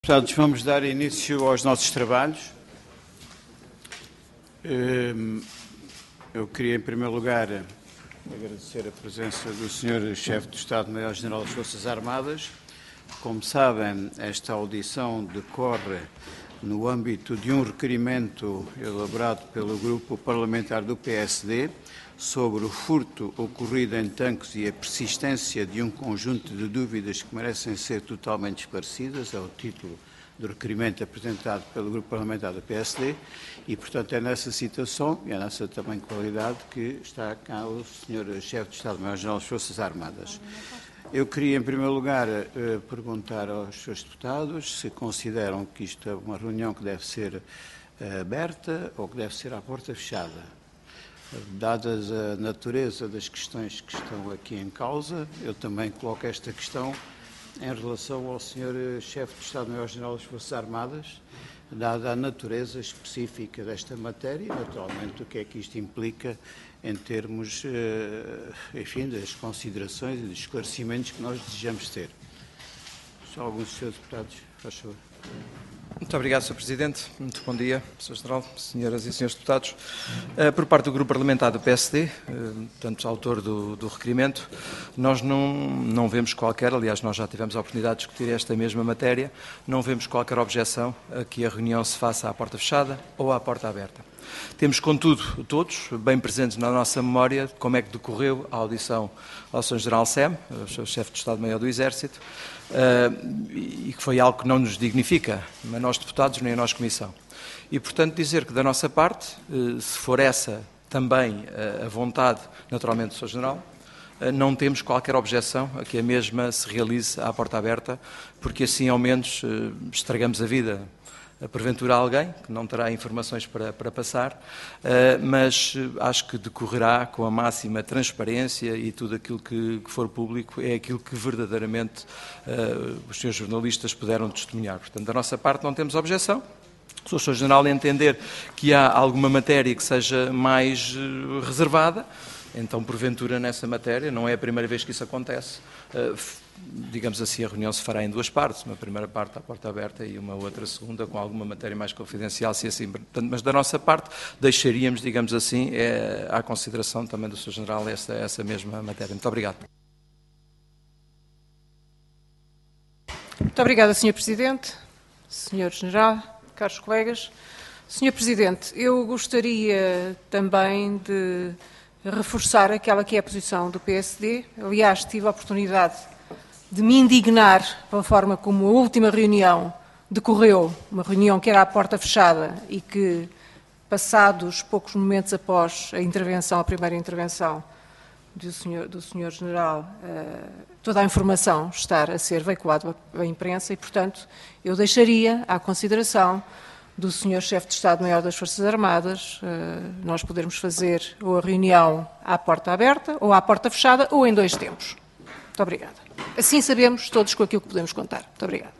Deputados, vamos dar início aos nossos trabalhos. Eu queria, em primeiro lugar, agradecer a presença do Sr. Chefe do Estado-Maior-General das Forças Armadas. Como sabem, esta audição decorre no âmbito de um requerimento elaborado pelo Grupo Parlamentar do PSD sobre o furto ocorrido em tanques e a persistência de um conjunto de dúvidas que merecem ser totalmente esclarecidas, é o título do requerimento apresentado pelo Grupo Parlamentar do PSD e, portanto, é nessa situação e é nessa também qualidade que está cá o Sr. Chefe de Estado-Maior-General das Forças Armadas. Eu queria, em primeiro lugar, perguntar aos seus deputados se consideram que isto é uma reunião que deve ser aberta ou que deve ser à porta fechada. Dadas a natureza das questões que estão aqui em causa, eu também coloco esta questão em relação ao Sr. Chefe de Estado-Maior-General das Forças Armadas, dada a natureza específica desta matéria e, naturalmente, o que é que isto implica em termos, enfim, das considerações e dos esclarecimentos que nós desejamos ter. Só alguns dos seus deputados, faz favor. Muito obrigado, Sr. Presidente. Muito bom dia, Sr. General, Senhoras e Senhores Deputados. Por parte do Grupo Parlamentar do PSD, portanto, autor do requerimento, nós não vemos qualquer, aliás, nós já tivemos a oportunidade de discutir esta mesma matéria, não vemos qualquer objeção a que a reunião se faça à porta fechada ou à porta aberta. Temos, contudo, todos bem presentes na nossa memória como é que decorreu a audição ao Sr. General SEM, o Sr. Chefe de Estado-Maior do Exército, e que foi algo que não nos dignifica, nem a nós deputados, nem a nós Comissão. E, portanto, dizer que da nossa parte, se for essa também a vontade, naturalmente, do Sr. General, não temos qualquer objeção a que a mesma se realize à porta aberta, porque assim, ao menos, estragamos a vida porventura alguém que não terá informações para passar, mas acho que decorrerá com a máxima transparência e tudo aquilo que for público é aquilo que verdadeiramente os senhores jornalistas puderam testemunhar. Portanto, da nossa parte não temos objeção. Se o Sr. General entender que há alguma matéria que seja mais reservada, então, porventura, nessa matéria, não é a primeira vez que isso acontece, digamos assim, a reunião se fará em duas partes, uma primeira parte à porta aberta e uma outra segunda com alguma matéria mais confidencial, se assim. Portanto, mas da nossa parte deixaríamos, digamos assim, à consideração também do Sr. General essa mesma matéria. Muito obrigado. Muito obrigada, Sr. Presidente, Sr. General, caros colegas. Sr. Presidente, eu gostaria também de reforçar aquela que é a posição do PSD. Aliás, tive a oportunidade de me indignar pela forma como a última reunião decorreu, uma reunião que era à porta fechada e que, passados poucos momentos após a primeira intervenção do Sr. General, toda a informação estar a ser veiculada à imprensa e, portanto, eu deixaria à consideração do Sr. Chefe de Estado-Maior das Forças Armadas, nós podermos fazer ou a reunião à porta aberta, ou à porta fechada, ou em dois tempos. Muito obrigada. Assim sabemos todos com aquilo que podemos contar. Muito obrigada.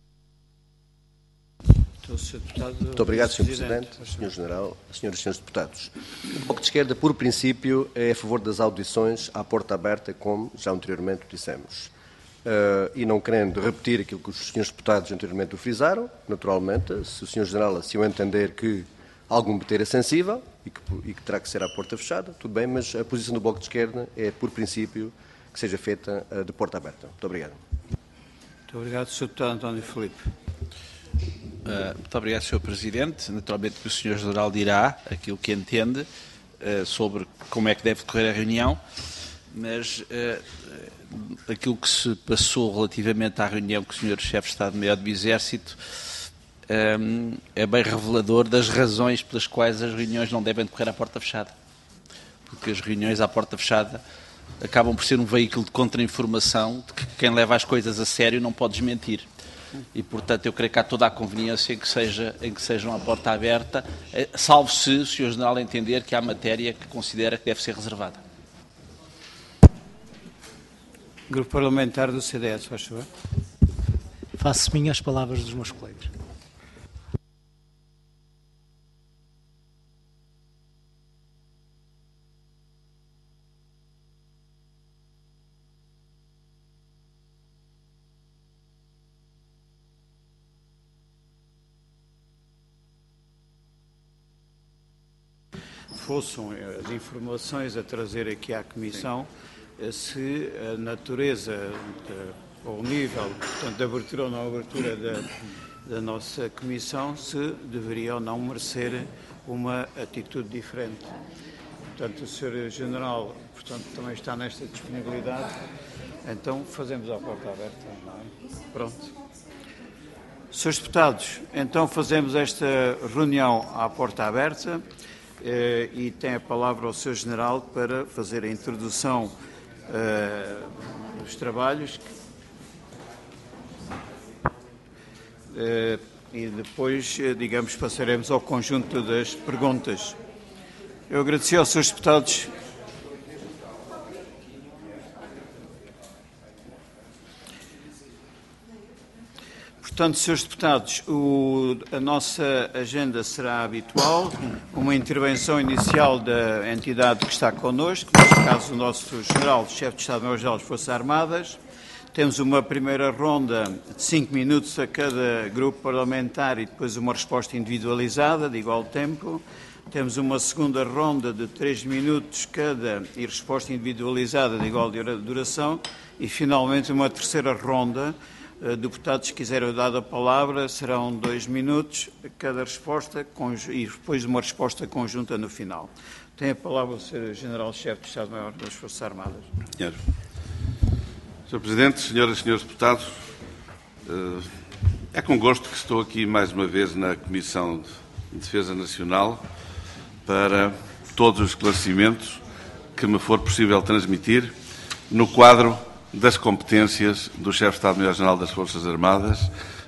Muito obrigado, Sr. Presidente, Sr. General, Sras. e Srs. Deputados. O Bloco de Esquerda, por princípio, é a favor das audições à porta aberta, como já anteriormente dissemos. E não querendo repetir aquilo que os senhores deputados anteriormente o frisaram, naturalmente, se o Sr. General assim o entender que alguma matéria sensível e que terá que ser à porta fechada, tudo bem, mas a posição do Bloco de Esquerda é, por princípio, que seja feita de porta aberta. Muito obrigado. Muito obrigado, Sr. Deputado António Filipe. Muito obrigado, Sr. Presidente. Naturalmente que o Sr. General dirá aquilo que entende sobre como é que deve decorrer a reunião, mas aquilo que se passou relativamente à reunião com o Sr. Chefe de Estado-Maior do Exército é bem revelador das razões pelas quais as reuniões não devem decorrer à porta fechada. Porque as reuniões à porta fechada acabam por ser um veículo de contra-informação de que quem leva as coisas a sério não pode desmentir. E, portanto, eu creio que há toda a conveniência em que sejam à porta aberta, salvo se o Sr. General entender que há matéria que considera que deve ser reservada. Grupo Parlamentar do CDS, faz favor. Faço minhas as palavras dos meus colegas. fossem as informações a trazer aqui à Comissão, se a natureza ou o nível, portanto, de abertura ou não abertura da nossa Comissão, se deveria ou não merecer uma atitude diferente. Portanto, o Sr. General, portanto, também está nesta disponibilidade, então fazemos a porta aberta, não é? Pronto. Senhores deputados, então fazemos esta reunião à porta aberta e tem a palavra o Sr. General para fazer a introdução dos trabalhos e depois, digamos, passaremos ao conjunto das perguntas. Eu agradeci aos Srs. Deputados Portanto, Srs. Deputados, a nossa agenda será habitual, uma intervenção inicial da entidade que está connosco, neste caso o nosso General, Chefe de Estado-Maior-Geral das Forças Armadas. Temos uma primeira ronda de 5 minutos a cada grupo parlamentar e depois uma resposta individualizada de igual tempo. Temos uma segunda ronda de 3 minutos cada e resposta individualizada de igual duração e, finalmente, uma terceira ronda. Deputados que quiserem dar a palavra, serão 2 minutos cada resposta e depois uma resposta conjunta no final. Tem a palavra o Sr. General-Chefe de Estado-Maior das Forças Armadas. Sr. Presidente, senhoras e senhores deputados, é com gosto que estou aqui mais uma vez na Comissão de Defesa Nacional para todos os esclarecimentos que me for possível transmitir no quadro das competências do Chefe de Estado-Maior-General das Forças Armadas,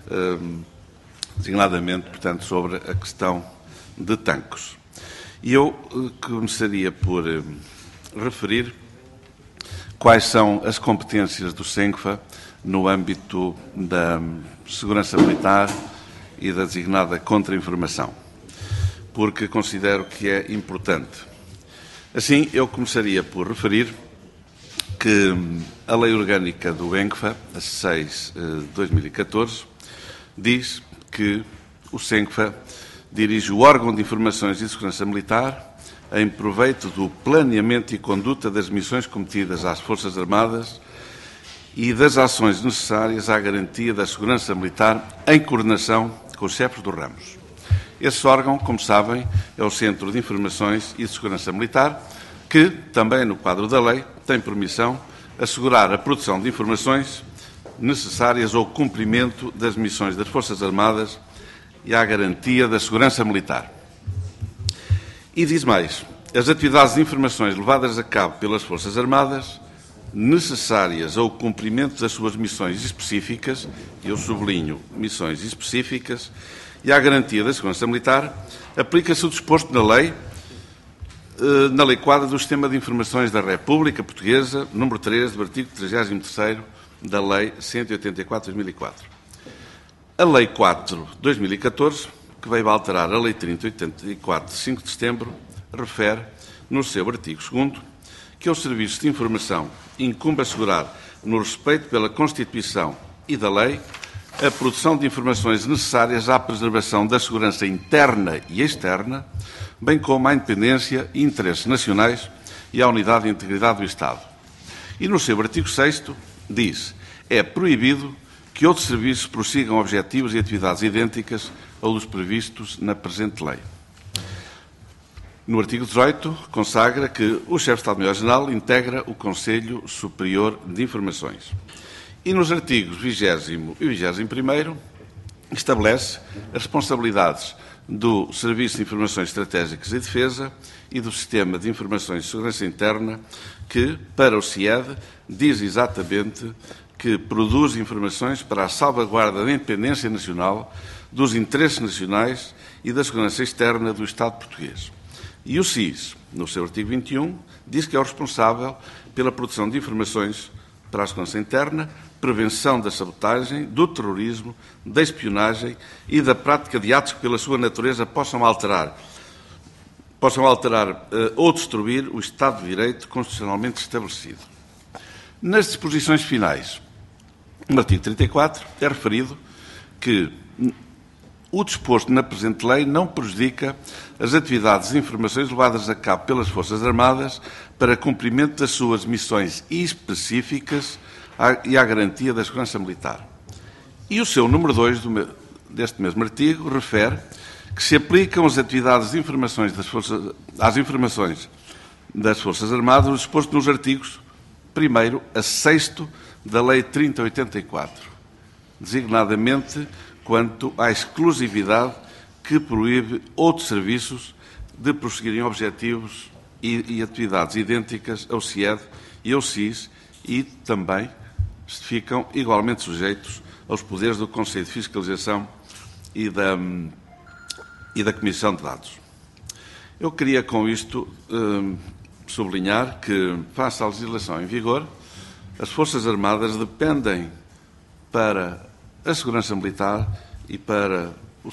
designadamente, portanto, sobre a questão de tanques. E eu começaria por referir quais são as competências do SENCFA no âmbito da segurança militar e da designada contra-informação, porque considero que é importante. Assim, eu começaria por referir que a Lei Orgânica do ENCFA, a 6 de 2014, diz que o SENCFA dirige o órgão de informações e segurança militar em proveito do planeamento e conduta das missões cometidas às Forças Armadas e das ações necessárias à garantia da segurança militar em coordenação com os chefes dos ramos. Esse órgão, como sabem, é o Centro de Informações e de Segurança Militar, que, também no quadro da lei, tem por missão assegurar a produção de informações necessárias ao cumprimento das missões das Forças Armadas e à garantia da segurança militar. E diz mais, as atividades de informações levadas a cabo pelas Forças Armadas, necessárias ao cumprimento das suas missões específicas, eu sublinho missões específicas, e à garantia da segurança militar, aplica-se o disposto na Lei Quadro do Sistema de Informações da República Portuguesa, número 3, do artigo 33º da Lei 184/2004. A Lei 4/2014, que veio a alterar a Lei 30/84, de 5 de setembro, refere, no seu artigo 2º, que aos serviços de informação incumbe assegurar, no respeito pela Constituição e da lei, a produção de informações necessárias à preservação da segurança interna e externa, bem como à independência e interesses nacionais e à unidade e integridade do Estado. E no seu artigo 6º diz: é proibido que outros serviços prossigam objetivos e atividades idênticas aos dos previstos na presente lei. No artigo 18, consagra que o Chefe de Estado-Maior-General integra o Conselho Superior de Informações. E nos artigos 20º e 21º, estabelece as responsabilidades do Serviço de Informações Estratégicas e Defesa e do Sistema de Informações de Segurança Interna, que, para o CIED, diz exatamente que produz informações para a salvaguarda da independência nacional, dos interesses nacionais e da segurança externa do Estado português. E o SIS, no seu artigo 21, diz que é o responsável pela produção de informações para a segurança interna, prevenção da sabotagem, do terrorismo, da espionagem e da prática de atos que, pela sua natureza, possam alterar ou destruir o Estado de Direito constitucionalmente estabelecido. Nas disposições finais, no artigo 34, é referido que O disposto na presente lei não prejudica as atividades e informações levadas a cabo pelas Forças Armadas para cumprimento das suas missões específicas e à garantia da segurança militar. E o seu número 2 deste mesmo artigo refere que se aplicam as atividades de informações às informações das Forças Armadas o disposto nos artigos 1º a 6º da Lei 3084, designadamente quanto à exclusividade que proíbe outros serviços de prosseguirem objetivos e atividades idênticas ao CIED e ao SIS e também ficam igualmente sujeitos aos poderes do Conselho de Fiscalização e da Comissão de Dados. Eu queria com isto sublinhar que, face à legislação em vigor, as Forças Armadas dependem para a segurança militar e para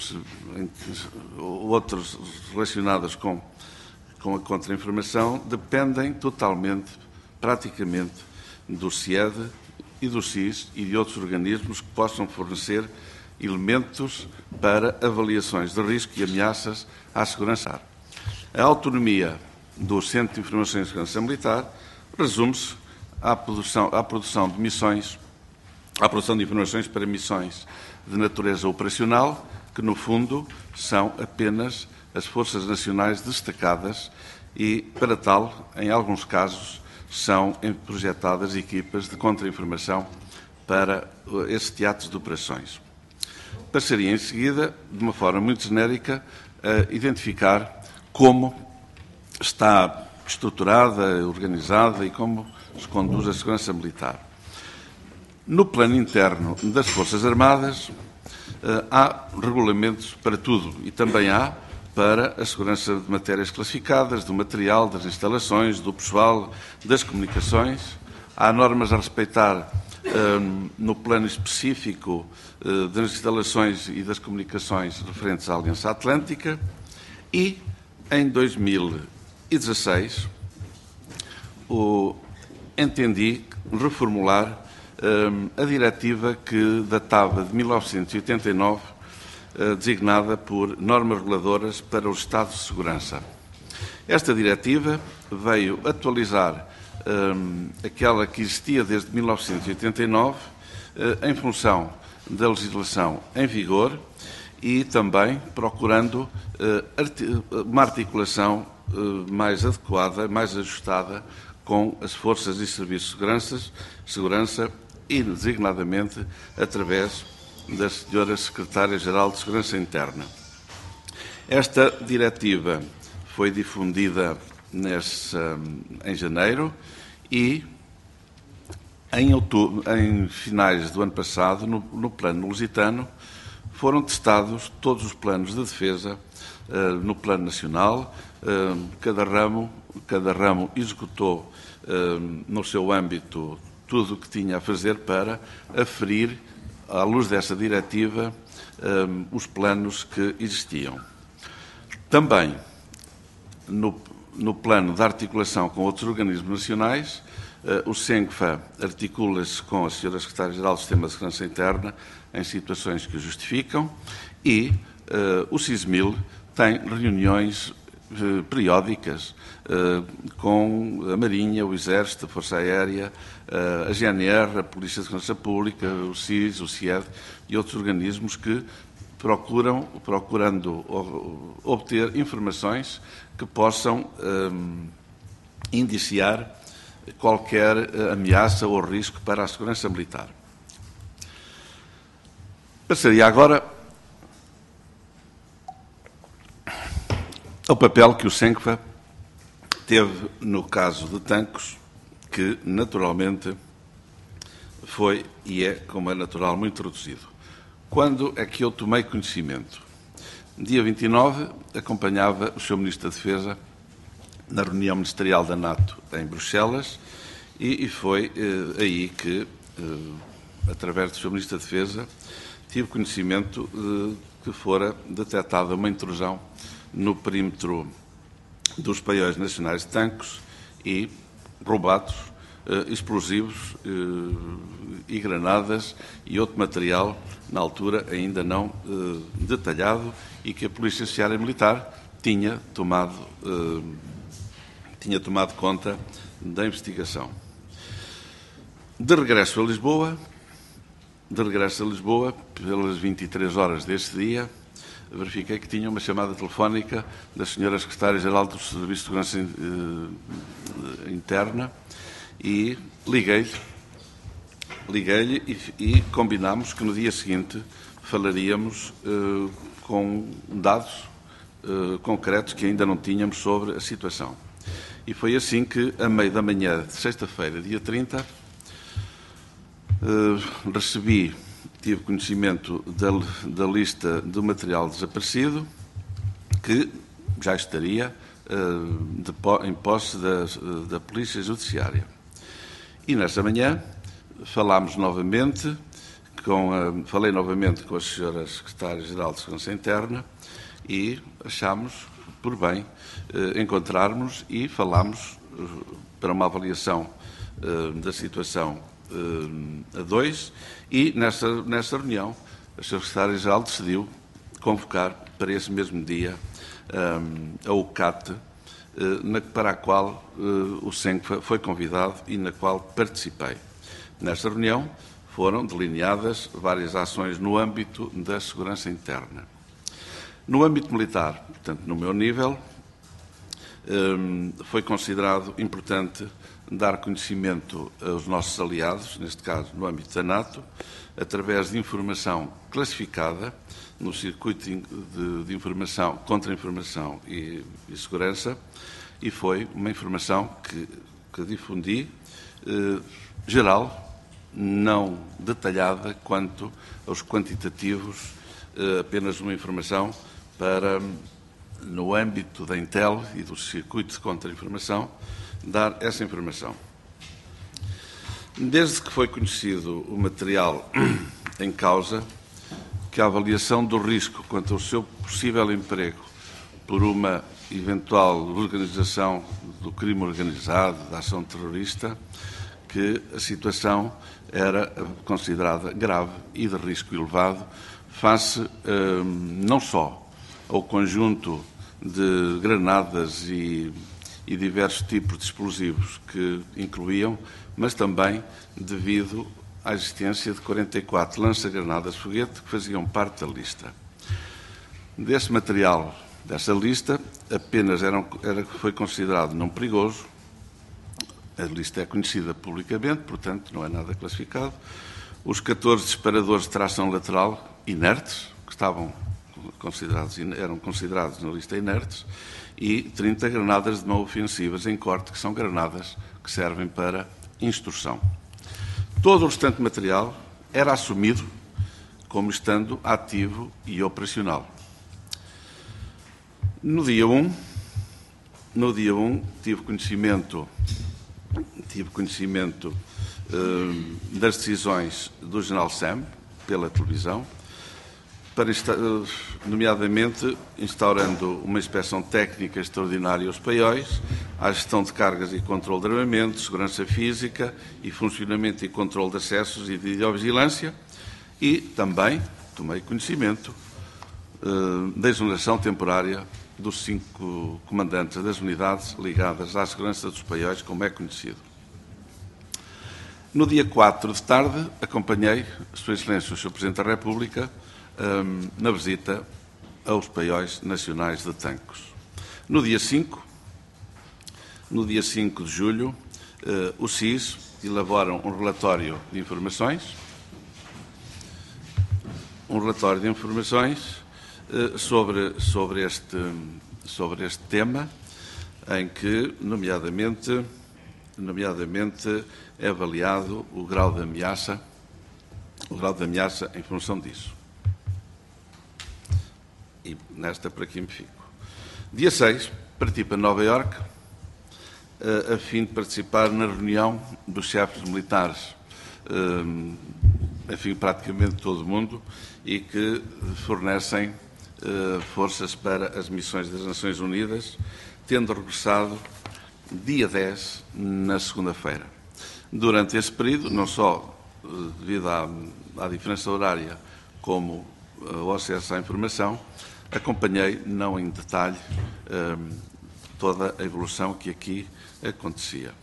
outros relacionados com a contra-informação, dependem totalmente, praticamente, do CIED e do SIS e de outros organismos que possam fornecer elementos para avaliações de risco e ameaças à segurança. A autonomia do Centro de Informação e Segurança Militar resume-se à produção de missões, à produção de informações para missões de natureza operacional, que no fundo são apenas as Forças Nacionais destacadas e, para tal, em alguns casos, são projetadas equipas de contra-informação para esses teatros de operações. Passaria em seguida, de uma forma muito genérica, a identificar como está estruturada, organizada e como se conduz a segurança militar. No plano interno das Forças Armadas, há regulamentos para tudo e também há para a segurança de matérias classificadas, do material, das instalações, do pessoal, das comunicações. Há normas a respeitar no plano específico das instalações e das comunicações referentes à Aliança Atlântica e, em 2016, entendi reformular a diretiva que datava de 1989, designada por normas reguladoras para o Estado de Segurança. Esta diretiva veio atualizar aquela que existia desde 1989, em função da legislação em vigor e também procurando uma articulação mais adequada, mais ajustada com as forças e serviços de segurança e, designadamente, através da Sra. Secretária-Geral de Segurança Interna. Esta diretiva foi difundida em janeiro e, em finais do ano passado, no plano lusitano, foram testados todos os planos de defesa no plano nacional. Cada ramo executou no seu âmbito tudo o que tinha a fazer para aferir, à luz dessa diretiva, os planos que existiam. Também, no plano de articulação com outros organismos nacionais, o SENCFA articula-se com a Sra. Secretária-Geral do Sistema de Segurança Interna em situações que o justificam e o SISMIL tem reuniões periódicas com a Marinha, o Exército, a Força Aérea, a GNR, a Polícia de Segurança Pública, o SIS, o CIED e outros organismos que procurando obter informações que possam indiciar qualquer ameaça ou risco para a segurança militar. Passaria agora ao papel que o SENCFA teve no caso de Tancos, que naturalmente foi e é, como é natural, muito reduzido. Quando é que eu tomei conhecimento? Dia 29, acompanhava o Sr. Ministro da Defesa na reunião ministerial da NATO em Bruxelas e foi aí que, através do Sr. Ministro da Defesa, tive conhecimento de que fora detectada uma intrusão no perímetro dos paióis nacionais de Tancos e roubados explosivos e granadas e outro material, na altura ainda não detalhado, e que a Polícia Judiciária Militar tinha tomado conta da investigação. De regresso a Lisboa, pelas 23 horas deste dia, verifiquei que tinha uma chamada telefónica da Sra. Secretária-Geral do Serviço de Segurança Interna e liguei-lhe e combinámos que no dia seguinte falaríamos com dados concretos que ainda não tínhamos sobre a situação. E foi assim que, a meio da manhã de sexta-feira, dia 30, tive conhecimento da lista do material desaparecido, que já estaria em posse da Polícia Judiciária. E nesta manhã falei novamente com a Sra. Secretária-Geral de Segurança Interna e achámos por bem encontrarmos e falámos para uma avaliação da situação a dois, e nessa reunião a Sra. Secretária-Geral decidiu convocar para esse mesmo dia a UCAT, para a qual o SENC foi convidado e na qual participei. Nesta reunião foram delineadas várias ações no âmbito da segurança interna. No âmbito militar, portanto, no meu nível, foi considerado importante dar conhecimento aos nossos aliados, neste caso no âmbito da NATO, através de informação classificada no circuito de informação, contra-informação e segurança, e foi uma informação que difundi, geral, não detalhada quanto aos quantitativos, apenas uma informação para, no âmbito da Intel e do circuito de contra-informação, dar essa informação. Desde que foi conhecido o material em causa, que a avaliação do risco quanto ao seu possível emprego por uma eventual organização do crime organizado, da ação terrorista, que a situação era considerada grave e de risco elevado, face não só ao conjunto de granadas e diversos tipos de explosivos que incluíam, mas também devido à existência de 44 lança-granadas foguete que faziam parte da lista. Desse material, dessa lista, apenas foi considerado não perigoso. A lista é conhecida publicamente, portanto não é nada classificado. Os 14 disparadores de tração lateral inertes, que eram considerados na lista inertes, e 30 granadas de mão ofensivas em corte, que são granadas que servem para instrução. Todo o restante material era assumido como estando ativo e operacional. No dia 1, tive conhecimento das decisões do General Sam pela televisão, nomeadamente instaurando uma inspeção técnica extraordinária aos paióis, à gestão de cargas e controle de armamento, segurança física e funcionamento e controle de acessos e de videovigilância, e também tomei conhecimento da exoneração temporária dos 5 comandantes das unidades ligadas à segurança dos paióis, como é conhecido. No dia 4 de tarde, acompanhei Sua Excelência, o Sr. Presidente da República, na visita aos paióis nacionais de Tancos. No dia 5 de julho, o SIS elabora um relatório de informações, sobre este tema, em que, nomeadamente é avaliado o grau de ameaça em função disso. E nesta por aqui me fico. Dia 6, parti para Nova Iorque, a fim de participar na reunião dos chefes militares, praticamente todo o mundo, e que fornecem forças para as missões das Nações Unidas, tendo regressado dia 10, na segunda-feira. Durante esse período, não só devido à diferença horária, como ao acesso à informação, acompanhei, não em detalhe, toda a evolução que aqui acontecia.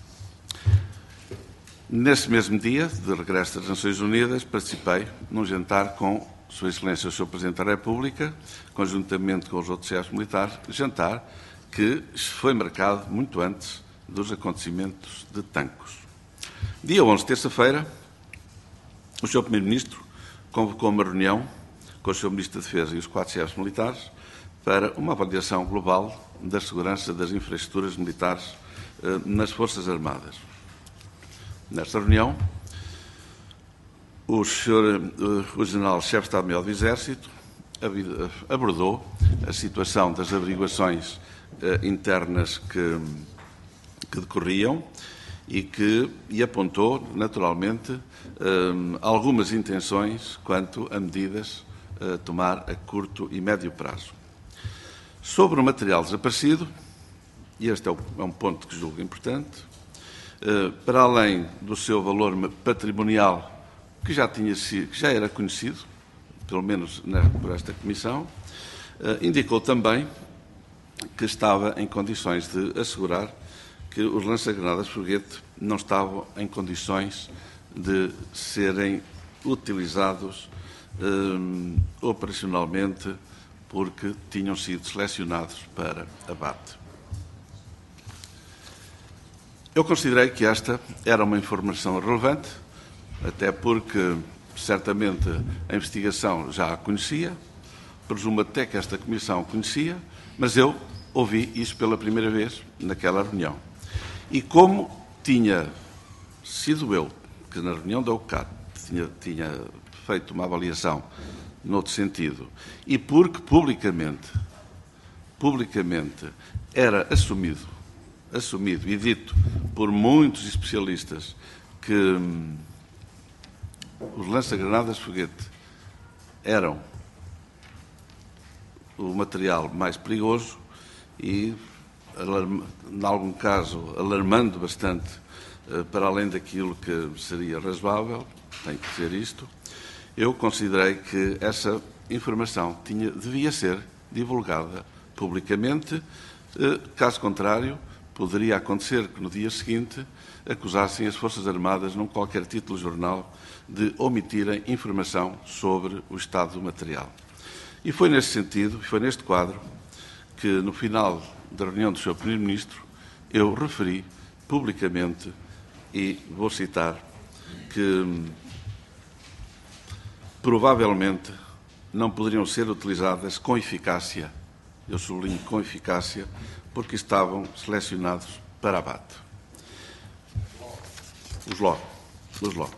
Nesse mesmo dia, de regresso das Nações Unidas, participei num jantar com Sua Excelência o Sr. Presidente da República, conjuntamente com os outros chefes militares, jantar que foi marcado muito antes dos acontecimentos de Tancos. Dia 11, terça-feira, o Sr. Primeiro-Ministro convocou uma reunião com o Sr. Ministro da Defesa e os 4 chefes militares para uma avaliação global da segurança das infraestruturas militares nas Forças Armadas. Nesta reunião, o General-Chefe de Estado-Maior do Exército abordou a situação das averiguações internas que decorriam e apontou, naturalmente, algumas intenções quanto a medidas a tomar a curto e médio prazo. Sobre o material desaparecido, e este é um ponto que julgo importante, para além do seu valor patrimonial, que já era conhecido, pelo menos por esta Comissão, indicou também que estava em condições de assegurar que os lança-granadas foguete não estavam em condições de serem utilizados operacionalmente porque tinham sido selecionados para abate. Eu considerei que esta era uma informação relevante, até porque, certamente, a investigação já a conhecia, presumo até que esta Comissão conhecia, mas eu ouvi isso pela primeira vez naquela reunião. E como tinha sido eu, que na reunião da OCAT tinha feito uma avaliação noutro sentido, e porque publicamente era assumido e dito por muitos especialistas que os lança-granadas foguete eram o material mais perigoso e, em algum caso, alarmando bastante para além daquilo que seria razoável, tenho que dizer isto, eu considerei que essa informação devia ser divulgada publicamente, caso contrário, poderia acontecer que no dia seguinte acusassem as Forças Armadas, num qualquer título de jornal, de omitirem informação sobre o estado do material. E foi nesse sentido, foi neste quadro, que no final da reunião do Sr. Primeiro-Ministro eu referi publicamente, e vou citar, que provavelmente não poderiam ser utilizadas com eficácia, eu sublinho com eficácia, porque estavam selecionados para abate. Os LOG.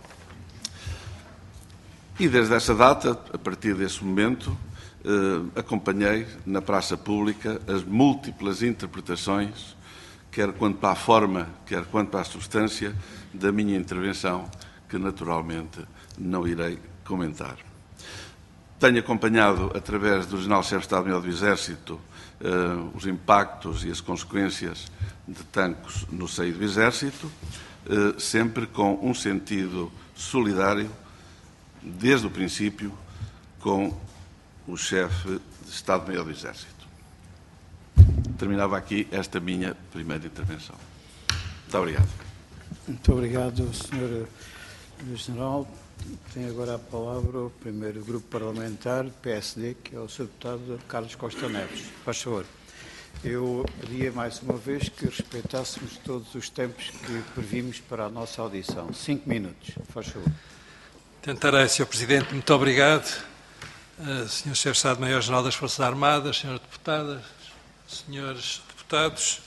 E desde essa data, a partir desse momento, acompanhei na praça pública as múltiplas interpretações, quer quanto à forma, quer quanto à substância, da minha intervenção, que naturalmente não irei comentar. Tenho acompanhado, através do General-Chefe de Estado-Maior do Exército, os impactos e as consequências de Tancos no seio do Exército, sempre com um sentido solidário, desde o princípio, com o Chefe de Estado-Maior do Exército. Terminava aqui esta minha primeira intervenção. Muito obrigado. Muito obrigado, Sr. General. Tem agora a palavra o primeiro grupo parlamentar do PSD, que é o Sr. Deputado Carlos Costa Neves. Faz favor. Eu pedia mais uma vez que respeitássemos todos os tempos que previmos para a nossa audição. 5 minutos. Faz favor. Tentarei, Sr. Presidente. Muito obrigado. Sr. Chefe de Estado-Maior-General das Forças Armadas, Sras. Deputadas, Srs. Deputados.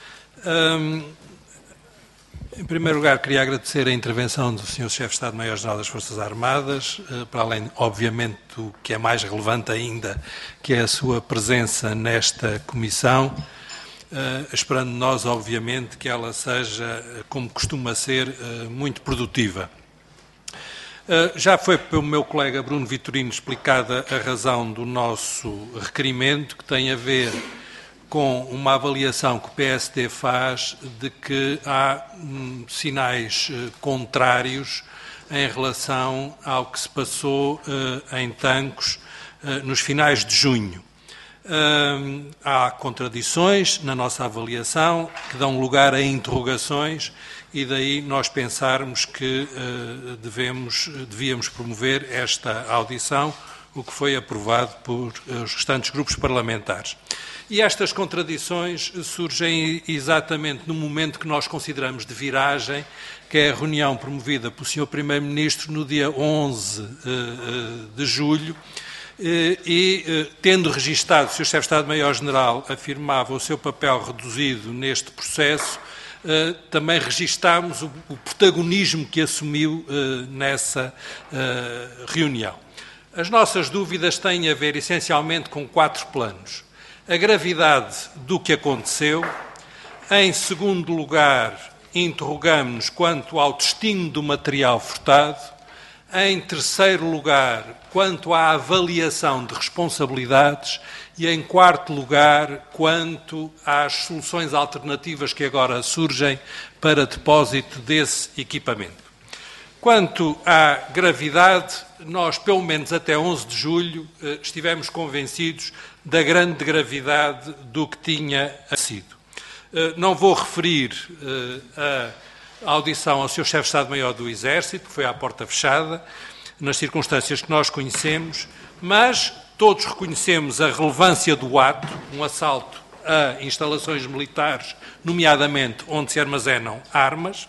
Em primeiro lugar, queria agradecer a intervenção do Sr. Chefe de Estado-Maior-General das Forças Armadas, para além, obviamente, do que é mais relevante ainda, que é a sua presença nesta comissão, esperando nós, obviamente, que ela seja, como costuma ser, muito produtiva. Já foi pelo meu colega Bruno Vitorino explicada a razão do nosso requerimento, que tem a ver com uma avaliação que o PSD faz de que há sinais contrários em relação ao que se passou em Tancos nos finais de junho. Há contradições na nossa avaliação que dão lugar a interrogações e daí nós pensarmos que devíamos promover esta audição, o que foi aprovado por os restantes grupos parlamentares. E estas contradições surgem exatamente no momento que nós consideramos de viragem, que é a reunião promovida pelo Sr. Primeiro-Ministro no dia 11 de julho, e tendo registado, o Sr. Chefe de Estado-Maior-General afirmava o seu papel reduzido neste processo, também registámos o protagonismo que assumiu nessa reunião. As nossas dúvidas têm a ver essencialmente com 4 planos. A gravidade do que aconteceu. Em segundo lugar, interrogamos-nos quanto ao destino do material furtado. Em terceiro lugar, quanto à avaliação de responsabilidades. E em quarto lugar, quanto às soluções alternativas que agora surgem para depósito desse equipamento. Quanto à gravidade, nós, pelo menos até 11 de julho, estivemos convencidos da grande gravidade do que tinha sido. Não vou referir a audição ao Sr. Chefe de Estado-Maior do Exército, que foi à porta fechada, nas circunstâncias que nós conhecemos, mas todos reconhecemos a relevância do ato, um assalto a instalações militares, nomeadamente onde se armazenam armas.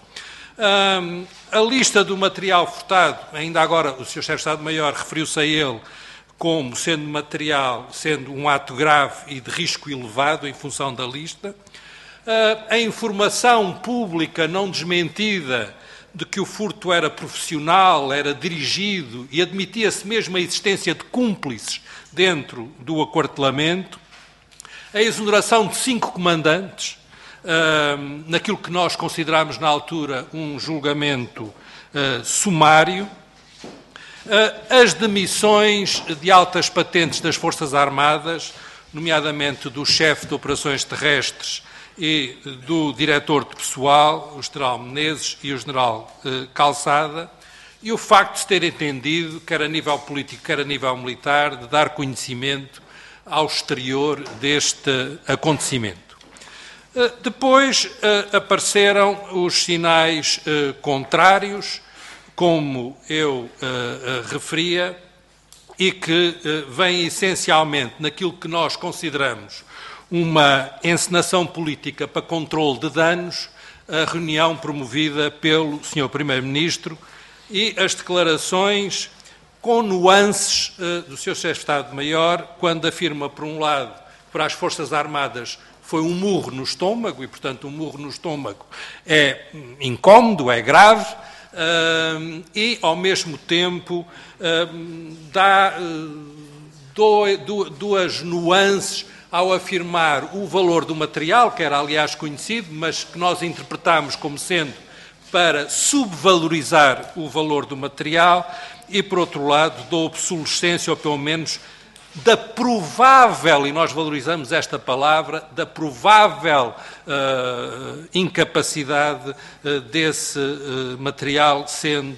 A lista do material furtado, ainda agora o Sr. Chefe de Estado-Maior referiu-se a ele como sendo um ato grave e de risco elevado em função da lista. A informação pública não desmentida de que o furto era profissional, era dirigido e admitia-se mesmo a existência de cúmplices dentro do aquartelamento. A exoneração de 5 comandantes, naquilo que nós considerámos na altura um julgamento sumário. As demissões de altas patentes das Forças Armadas, nomeadamente do chefe de operações terrestres e do diretor de pessoal, o general Menezes e o general Calçada, e o facto de se ter entendido, quer a nível político, quer a nível militar, de dar conhecimento ao exterior deste acontecimento. Depois apareceram os sinais contrários, como eu referia, e que vêm essencialmente naquilo que nós consideramos uma encenação política para controle de danos, a reunião promovida pelo Sr. Primeiro-Ministro e as declarações com nuances do Sr. Chefe de Estado-Maior, quando afirma, por um lado, que para as Forças Armadas foi um murro no estômago, e, portanto, um murro no estômago é incómodo, é grave, e, ao mesmo tempo, dá duas nuances ao afirmar o valor do material, que era, aliás, conhecido, mas que nós interpretamos como sendo para subvalorizar o valor do material e, por outro lado, da obsolescência, ou pelo menos da provável, e nós valorizamos esta palavra, da provável incapacidade desse material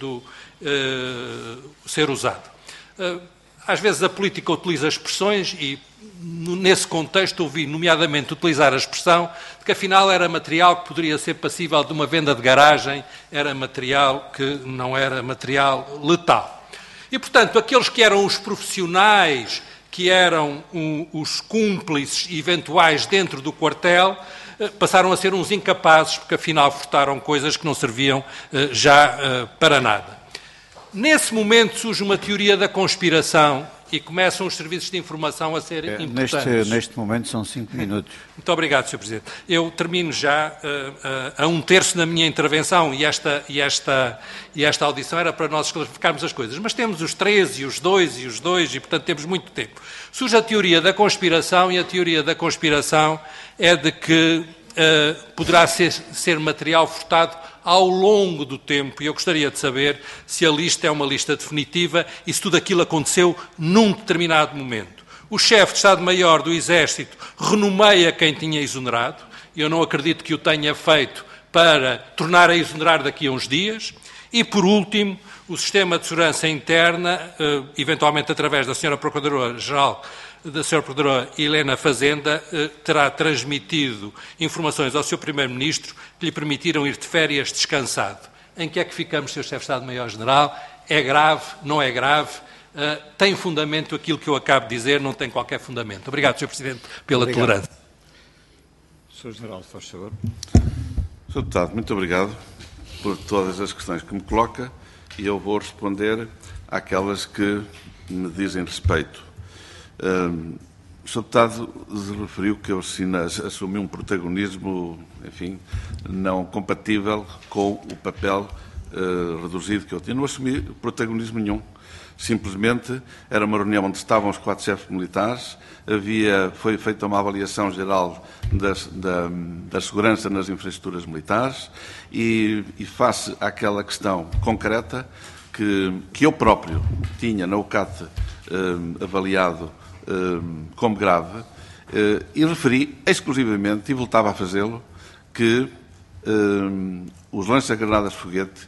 ser usado. Às vezes a política utiliza expressões e, nesse contexto, ouvi, nomeadamente, utilizar a expressão de que, afinal, era material que poderia ser passível de uma venda de garagem, era material que não era material letal. E, portanto, aqueles que eram os profissionais, que eram os cúmplices eventuais dentro do quartel, passaram a ser uns incapazes, porque, afinal, furtaram coisas que não serviam já para nada. Nesse momento surge uma teoria da conspiração e começam os serviços de informação a ser importantes. Neste momento são 5 minutos. Muito obrigado, Sr. Presidente. Eu termino já a 1/3 da minha intervenção e esta audição era para nós clarificarmos as coisas. Mas temos os 13 e os 2 e, portanto, temos muito tempo. Surge a teoria da conspiração e a teoria da conspiração é de que poderá ser material furtado ao longo do tempo, e eu gostaria de saber se a lista é uma lista definitiva e se tudo aquilo aconteceu num determinado momento. O chefe de Estado-Maior do Exército renomeia quem tinha exonerado. Eu não acredito que o tenha feito para tornar a exonerar daqui a uns dias. E, por último, o Sistema de Segurança Interna, eventualmente através da Sra. Procuradora-Geral, da Sra. Procuradora Helena Fazenda, terá transmitido informações ao Sr. Primeiro-Ministro que lhe permitiram ir de férias descansado. Em que é que ficamos, Sr. Chefe de Estado-Maior-General? É grave? Não é grave? Tem fundamento aquilo que eu acabo de dizer? Não tem qualquer fundamento. Obrigado, Sr. Presidente, pela tolerância. Sr. General, faz favor. Sr. Deputado, muito obrigado por todas as questões que me coloca e eu vou responder àquelas que me dizem respeito. O Sr. Deputado referiu que eu assumi um protagonismo, enfim, não compatível com o papel reduzido que eu tinha. Não assumi protagonismo nenhum. Simplesmente era uma reunião onde estavam os 4 chefes militares, foi feita uma avaliação geral da segurança nas infraestruturas militares e face àquela questão concreta que eu próprio tinha na UCAT avaliado como grave, e referi exclusivamente, e voltava a fazê-lo, que os lança-granadas de foguete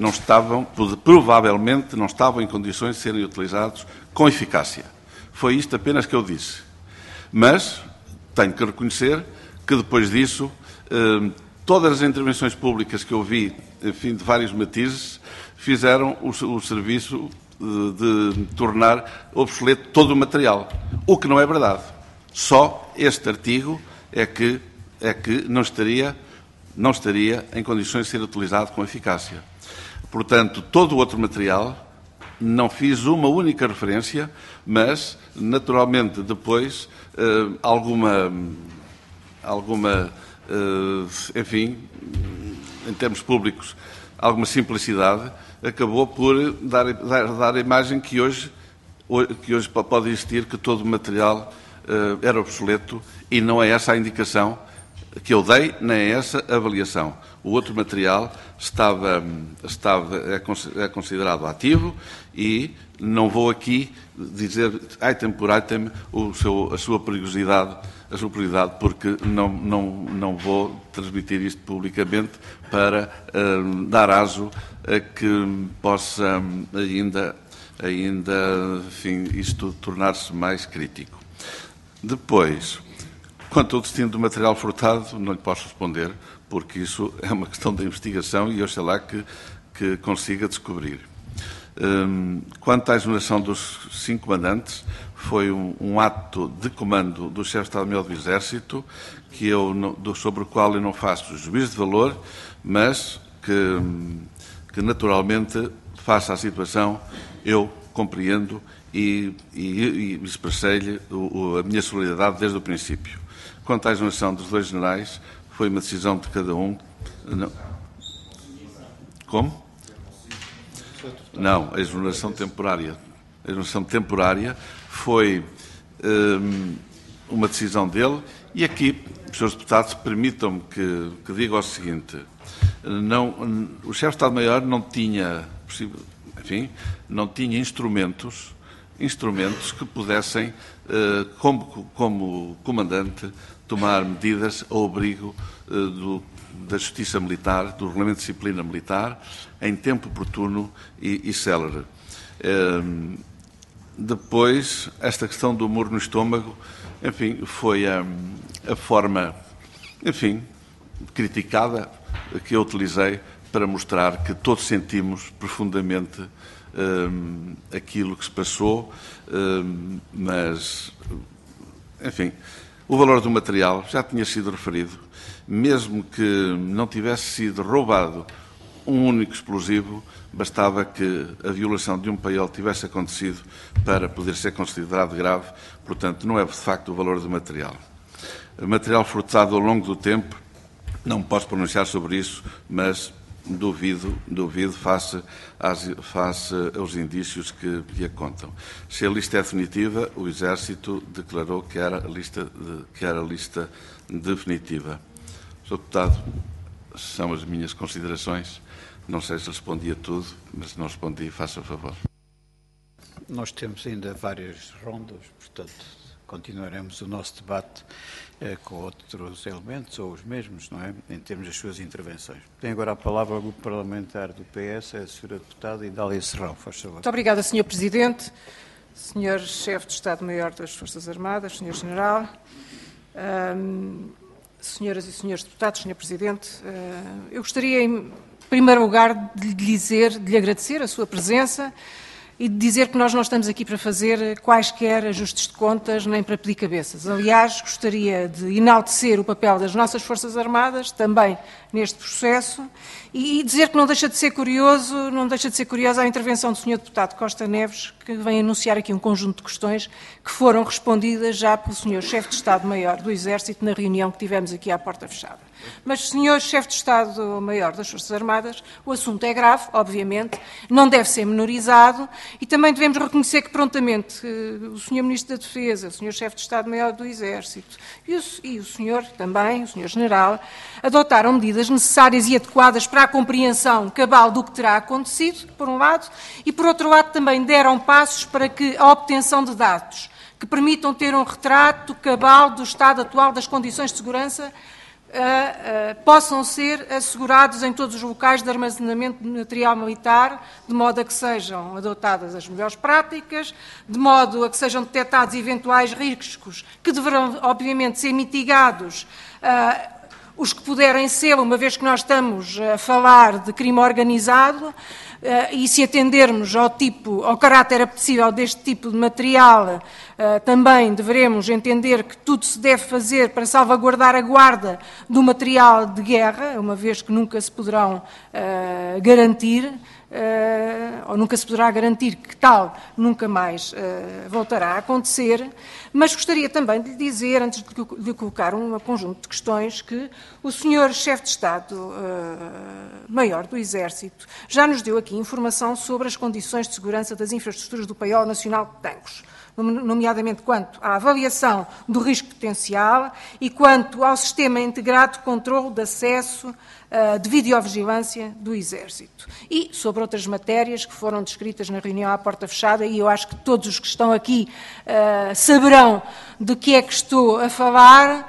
provavelmente não estavam em condições de serem utilizados com eficácia. Foi isto apenas que eu disse. Mas tenho que reconhecer que depois disso, todas as intervenções públicas que eu vi, enfim, de vários matizes, fizeram o serviço de tornar obsoleto todo o material. O que não é verdade. Só este artigo é que não estaria em condições de ser utilizado com eficácia. Portanto, todo o outro material, não fiz uma única referência, mas, naturalmente, depois, enfim, em termos públicos, alguma simplicidade, acabou por dar a imagem que hoje pode existir que todo o material era obsoleto e não é essa a indicação que eu dei, nem é essa a avaliação. O outro material é considerado ativo e não vou aqui dizer item por item a sua perigosidade, porque não vou transmitir isto publicamente para dar aso a que possa ainda enfim, isto tornar-se mais crítico. Depois, quanto ao destino do material furtado, não lhe posso responder, porque isso é uma questão da investigação e eu sei lá que consiga descobrir. Quanto à exoneração dos 5 comandantes, foi um ato de comando do chefe de Estado-Maior do Exército, sobre o qual eu não faço juízo de valor, mas que naturalmente, face à situação, eu compreendo e expressei-lhe a minha solidariedade desde o princípio. Quanto à exoneração dos 2 generais, foi uma decisão de cada um. Não. Como? Não, a exoneração temporária. A exoneração temporária foi uma decisão dele e aqui, Srs. Deputados, permitam-me que diga o seguinte. O chefe de Estado-Maior não tinha instrumentos que pudessem, como comandante, tomar medidas ao abrigo da Justiça Militar, do Regulamento de Disciplina Militar, em tempo oportuno e célere. Depois, esta questão do murro no estômago, enfim, foi a forma, enfim, criticada que eu utilizei para mostrar que todos sentimos profundamente aquilo que se passou, mas, enfim, o valor do material já tinha sido referido. Mesmo que não tivesse sido roubado um único explosivo, bastava que a violação de um paiol tivesse acontecido para poder ser considerado grave. Portanto, não é de facto o valor do material. O material furtado ao longo do tempo, não posso pronunciar sobre isso, mas duvido face aos indícios que a contam. Se a lista é definitiva, o Exército declarou que era a lista definitiva. Sr. Deputado, são as minhas considerações. Não sei se respondi a tudo, mas não respondi, faça favor. Nós temos ainda várias rondas, portanto, continuaremos o nosso debate com outros elementos, ou os mesmos, não é? Em termos das suas intervenções. Tem agora a palavra o Grupo Parlamentar do PS, a Sra. Deputada Idália Serrão, faz favor. Muito obrigada, Sr. Presidente, Sr. Chefe de Estado-Maior das Forças Armadas, Sr. General, Senhoras e Senhores Deputados, Sr. Presidente, eu gostaria, em primeiro lugar, de lhe agradecer a sua presença e de dizer que nós não estamos aqui para fazer quaisquer ajustes de contas nem para pedir cabeças. Aliás, gostaria de enaltecer o papel das nossas Forças Armadas, também neste processo, e dizer que não deixa de ser curiosa a intervenção do Sr. Deputado Costa Neves, que vem anunciar aqui um conjunto de questões que foram respondidas já pelo Sr. Chefe de Estado-Maior do Exército na reunião que tivemos aqui à porta fechada. Mas, Sr. Chefe de Estado-Maior das Forças Armadas, o assunto é grave, obviamente, não deve ser menorizado e também devemos reconhecer que prontamente o Sr. Ministro da Defesa, o Sr. Chefe de Estado-Maior do Exército e o Sr. também, o Sr. General, adotaram medidas necessárias e adequadas para a compreensão cabal do que terá acontecido, por um lado, e por outro lado também deram passos para que a obtenção de dados que permitam ter um retrato cabal do estado atual das condições de segurança possam ser assegurados em todos os locais de armazenamento de material militar, de modo a que sejam adotadas as melhores práticas, de modo a que sejam detectados eventuais riscos que deverão, obviamente, ser mitigados, os que puderem ser, uma vez que nós estamos a falar de crime organizado, e se atendermos ao caráter apetecível deste tipo de material, também deveremos entender que tudo se deve fazer para salvaguardar a guarda do material de guerra, uma vez que nunca se poderão garantir, ou nunca se poderá garantir que tal nunca mais voltará a acontecer, mas gostaria também de lhe dizer, antes de lhe colocar um conjunto de questões, que o Sr. Chefe de Estado-Maior do Exército já nos deu aqui informação sobre as condições de segurança das infraestruturas do Paiol Nacional de Tancos, nomeadamente quanto à avaliação do risco potencial e quanto ao sistema integrado de controle de acesso de videovigilância do Exército. E sobre outras matérias que foram descritas na reunião à porta fechada, e eu acho que todos os que estão aqui saberão de que é que estou a falar,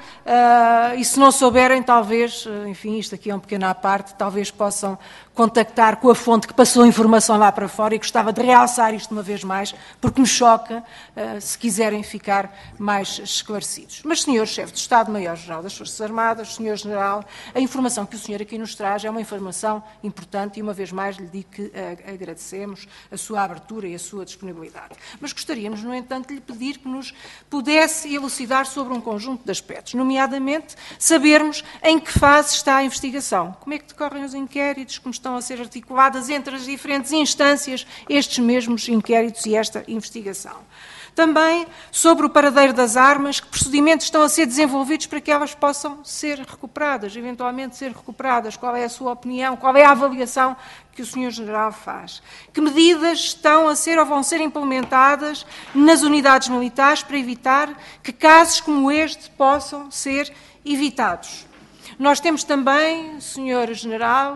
e se não souberem, talvez, enfim, isto aqui é um pequeno à parte, talvez possam contactar com a fonte que passou a informação lá para fora, e gostava de realçar isto uma vez mais, porque me choca, se quiserem ficar mais esclarecidos. Mas, Sr. Chefe de Estado-Maior-Geral das Forças Armadas, Sr. General, a informação que o senhor aqui nos traz é uma informação importante e, uma vez mais, lhe digo que agradecemos a sua abertura e a sua disponibilidade. Mas gostaríamos, no entanto, de lhe pedir que nos pudesse elucidar sobre um conjunto de aspectos, nomeadamente sabermos em que fase está a investigação, como é que decorrem os inquéritos, como estão a ser articuladas entre as diferentes instâncias estes mesmos inquéritos e esta investigação. Também sobre o paradeiro das armas, que procedimentos estão a ser desenvolvidos para que elas possam ser recuperadas, eventualmente ser recuperadas, qual é a sua opinião, qual é a avaliação que o Sr. General faz. Que medidas estão a ser ou vão ser implementadas nas unidades militares para evitar que casos como este possam ser evitados. Nós temos também, Sr. General,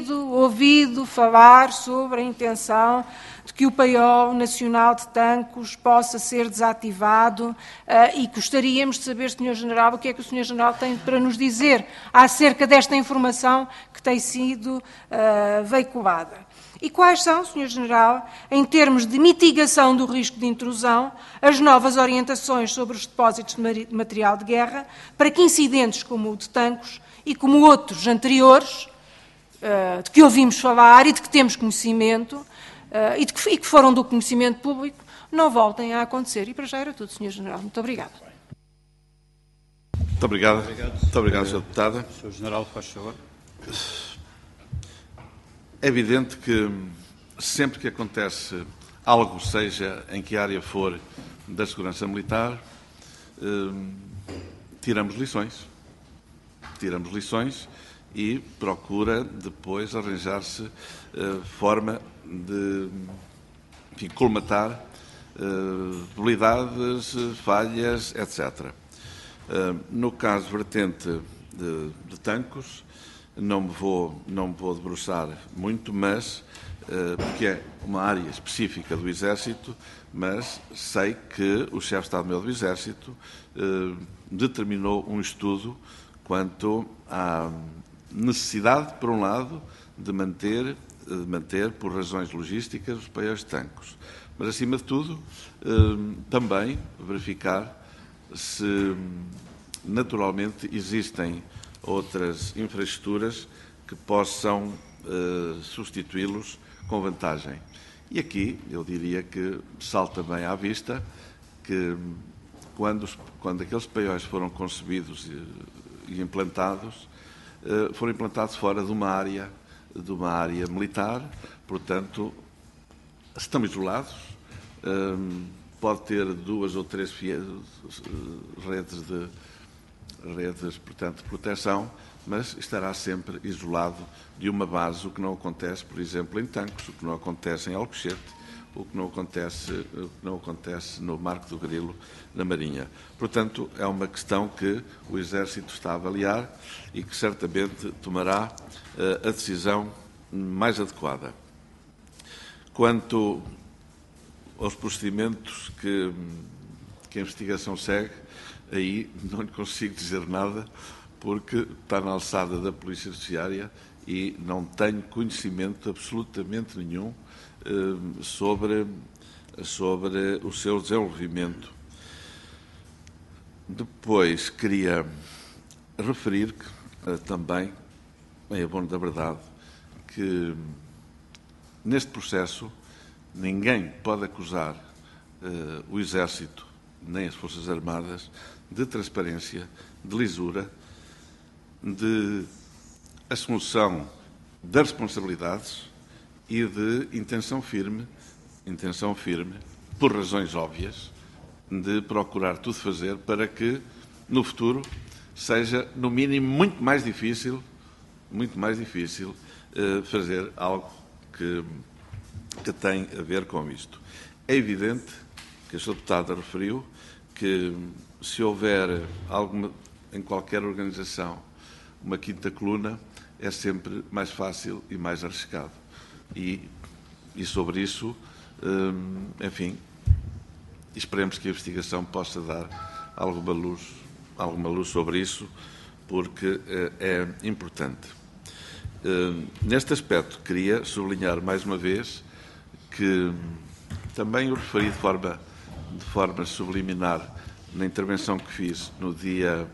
ouvido falar sobre a intenção de que o Paiol Nacional de Tancos possa ser desativado e gostaríamos de saber, Sr. General, o que é que o Sr. General tem para nos dizer acerca desta informação que tem sido veiculada. E quais são, Sr. General, em termos de mitigação do risco de intrusão, as novas orientações sobre os depósitos de material de guerra para que incidentes como o de Tancos e como outros anteriores, de que ouvimos falar e de que temos conhecimento, e que foram do conhecimento público, não voltem a acontecer. E para já era tudo, Sr. General. Muito obrigada. Muito obrigado. Muito obrigado, Sr. Deputada. Sr. General, faz favor. É evidente que sempre que acontece algo, seja em que área for da segurança militar, tiramos lições. Tiramos lições e procura depois arranjar-se forma de, enfim, colmatar debilidades, falhas, etc. No caso vertente de Tancos, não me vou debruçar muito, mas porque é uma área específica do Exército, mas sei que o chefe de Estado-Maior do Exército determinou um estudo quanto à necessidade, por um lado, de manter, por razões logísticas, os paióis de tanques. Mas, acima de tudo, também verificar se, naturalmente, existem outras infraestruturas que possam substituí-los com vantagem. E aqui, eu diria que salta bem à vista que, quando aqueles paióis foram concebidos e implantados, foram implantados fora de uma área militar, portanto, estão isolados, pode ter 2 ou 3 redes, portanto, de proteção, mas estará sempre isolado de uma base, o que não acontece, por exemplo, em Tancos, o que não acontece em Alcochete, o que não acontece no Marco do Grilo, na Marinha. Portanto, é uma questão que o Exército está a avaliar e que certamente tomará a decisão mais adequada. Quanto aos procedimentos que a investigação segue, aí não lhe consigo dizer nada, porque está na alçada da Polícia Judiciária e não tenho conhecimento absolutamente nenhum sobre o seu desenvolvimento. Depois queria referir também, em abono da verdade, que neste processo ninguém pode acusar o Exército nem as Forças Armadas de transparência, de lisura, de assunção das responsabilidades e de intenção firme, por razões óbvias, de procurar tudo fazer para que, no futuro, seja, no mínimo, muito mais difícil fazer algo que tem a ver com isto. É evidente que a Sra. Deputada referiu que, se houver em qualquer organização uma quinta coluna, é sempre mais fácil e mais arriscado. E sobre isso, enfim, esperemos que a investigação possa dar alguma luz sobre isso, porque é importante. Neste aspecto, queria sublinhar mais uma vez que também o referi de forma subliminar na intervenção que fiz no dia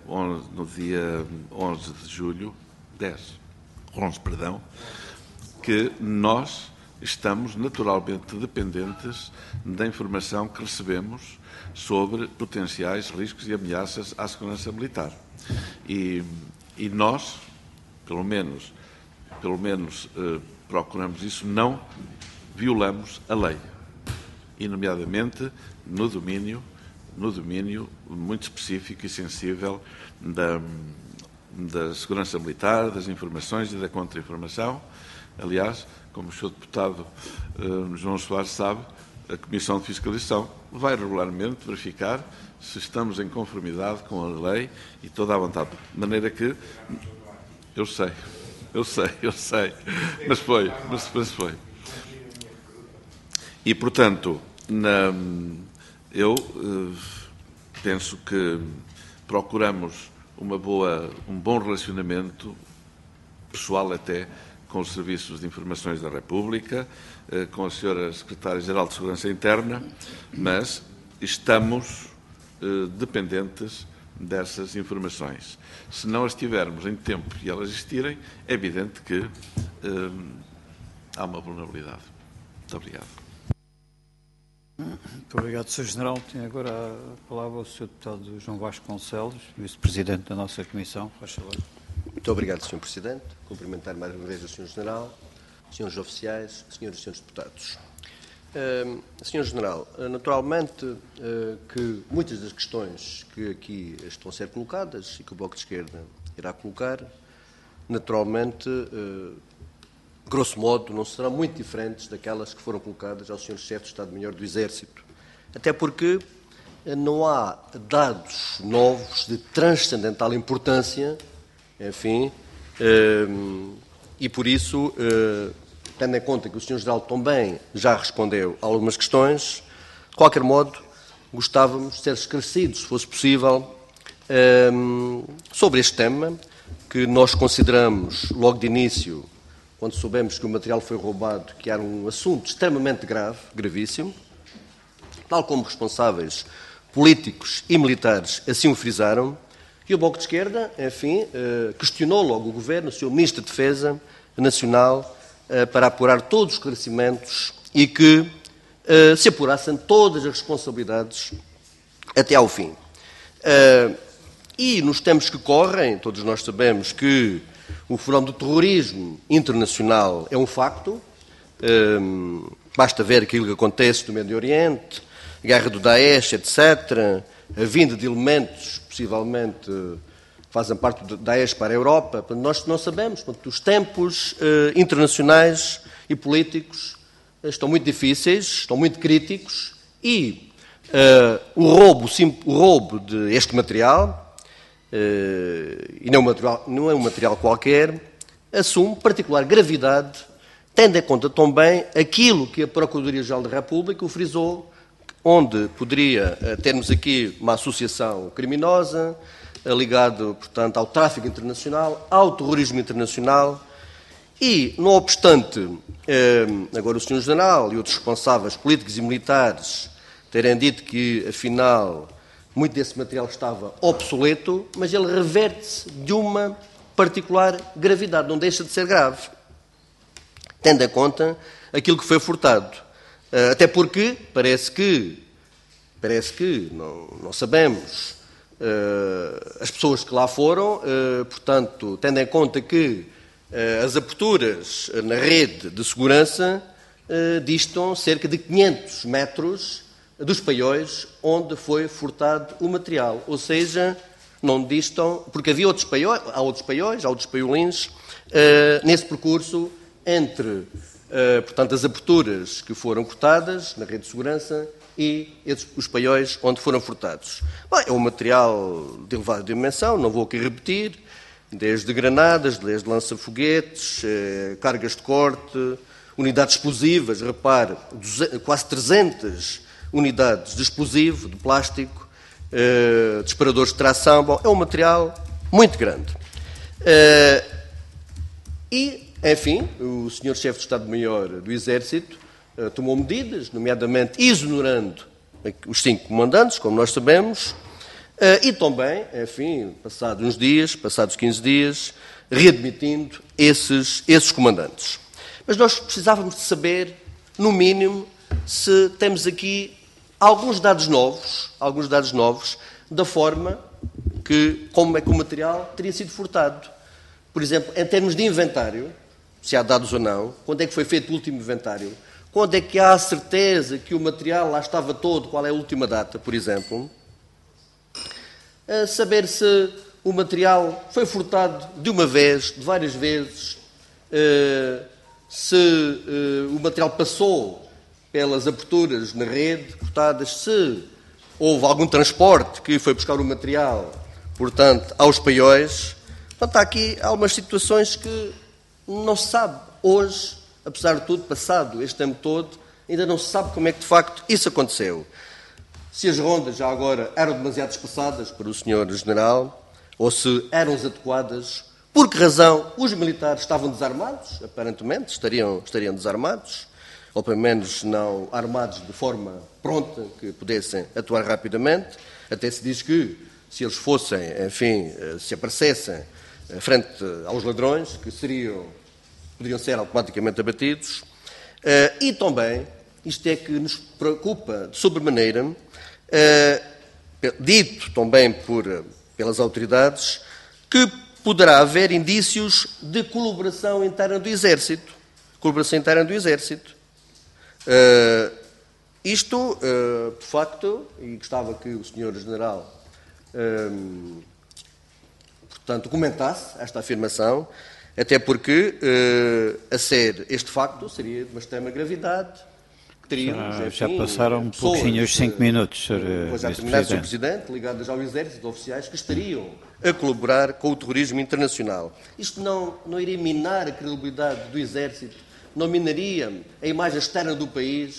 11 de julho, 11, que nós estamos naturalmente dependentes da informação que recebemos sobre potenciais riscos e ameaças à segurança militar. E nós, pelo menos procuramos isso, não violamos a lei, e nomeadamente no domínio muito específico e sensível da segurança militar, das informações e da contra-informação. Aliás, como o Sr. Deputado João Soares sabe, a Comissão de Fiscalização vai regularmente verificar se estamos em conformidade com a lei e toda a vontade. De maneira que... Eu sei. Mas foi. E, portanto, eu penso que procuramos um bom relacionamento, pessoal até, com os Serviços de Informações da República, com a Sra. Secretária-Geral de Segurança Interna, mas estamos dependentes dessas informações. Se não as tivermos em tempo e elas existirem, é evidente que há uma vulnerabilidade. Muito obrigado. Muito obrigado, Sr. General. Tem agora a palavra o Sr. Deputado João Vasconcelos, Vice-Presidente da nossa Comissão. Faz favor. Muito obrigado, Sr. Presidente. Cumprimentar mais uma vez o Sr. General, Srs. Oficiais, Sras. e Srs. Deputados. Sr. General, naturalmente que muitas das questões que aqui estão a ser colocadas e que o Bloco de Esquerda irá colocar, naturalmente, grosso modo, não serão muito diferentes daquelas que foram colocadas ao Sr. Chefe de Estado-Maior do Exército. Até porque não há dados novos de transcendental importância, enfim, e por isso, tendo em conta que o Sr. General também já respondeu a algumas questões, De qualquer modo, gostávamos de ser esclarecidos, se fosse possível, sobre este tema, que nós consideramos, logo de início, quando soubemos que o material foi roubado, que era um assunto extremamente grave, gravíssimo, tal como responsáveis políticos e militares assim o frisaram, e o Bloco de Esquerda, enfim, questionou logo o Governo, o Sr. Ministro da Defesa Nacional, para apurar todos os esclarecimentos e que se apurassem todas as responsabilidades até ao fim. E nos tempos que correm, todos nós sabemos que o fenómeno do terrorismo internacional é um facto. Basta ver aquilo que acontece no Médio Oriente, a guerra do Daesh, etc., a vinda de elementos, possivelmente, que fazem parte do Daesh para a Europa. Nós não sabemos. Os tempos internacionais e políticos estão muito difíceis, estão muito críticos e o roubo de este material, e não é um material qualquer, assume particular gravidade, tendo em conta também aquilo que a Procuradoria-Geral da República o frisou, onde poderia termos aqui uma associação criminosa, ligado, portanto, ao tráfico internacional, ao terrorismo internacional, e, não obstante, agora o Sr. General e outros responsáveis políticos e militares terem dito que, afinal, muito desse material estava obsoleto, mas ele reverte-se de uma particular gravidade, não deixa de ser grave, tendo em conta aquilo que foi furtado. Até porque parece que não sabemos as pessoas que lá foram, portanto, tendo em conta que as aberturas na rede de segurança distam cerca de 500 metros dos paióis onde foi furtado o material, ou seja, não distam, porque havia outros paióis, há outros paiolins nesse percurso entre portanto, as aberturas que foram cortadas na rede de segurança e os paióis onde foram furtados. Bem, é um material de elevada dimensão, não vou aqui repetir, desde granadas, desde lança-foguetes, cargas de corte, unidades explosivas, repare, quase 300 unidades de explosivo, de plástico, disparadores de tração. Bom, é um material muito grande. E, enfim, o Sr. Chefe de Estado-Maior do Exército tomou medidas, nomeadamente exonerando os 5 comandantes, como nós sabemos, e também, enfim, passados 15 dias, readmitindo esses comandantes. Mas nós precisávamos de saber, no mínimo, se temos aqui alguns dados novos da forma como é que o material teria sido furtado. Por exemplo, em termos de inventário, se há dados ou não, quando é que foi feito o último inventário, quando é que há a certeza que o material lá estava todo, qual é a última data, por exemplo. Saber se o material foi furtado de uma vez, de várias vezes, se o material passou pelas aberturas na rede, cortadas, se houve algum transporte que foi buscar o material, portanto, aos paióis. Portanto, há aqui algumas situações que não se sabe hoje, apesar de tudo, passado este tempo todo, ainda não se sabe como é que de facto isso aconteceu. Se as rondas já agora eram demasiado espaçadas para o Sr. General, ou se eram adequadas, por que razão os militares estavam desarmados, aparentemente, estariam desarmados, ou pelo menos não armados de forma pronta, que pudessem atuar rapidamente. Até se diz que, se eles fossem, enfim, se aparecessem frente aos ladrões, que poderiam ser automaticamente abatidos. E também, isto é que nos preocupa de sobremaneira, dito também pelas autoridades, que poderá haver indícios de colaboração interna do Exército. Isto, de facto, e gostava que o Sr. General portanto, comentasse esta afirmação, até porque, a ser este facto, seria de uma extrema gravidade. Que teríamos, enfim, já passaram um pouquinho os 5 minutos, Sr. Vice-Presidente. Sr. Presidente, ligadas ao Exército, oficiais que estariam a colaborar com o terrorismo internacional. Isto não iria minar a credibilidade do Exército, não minaria a imagem externa do país,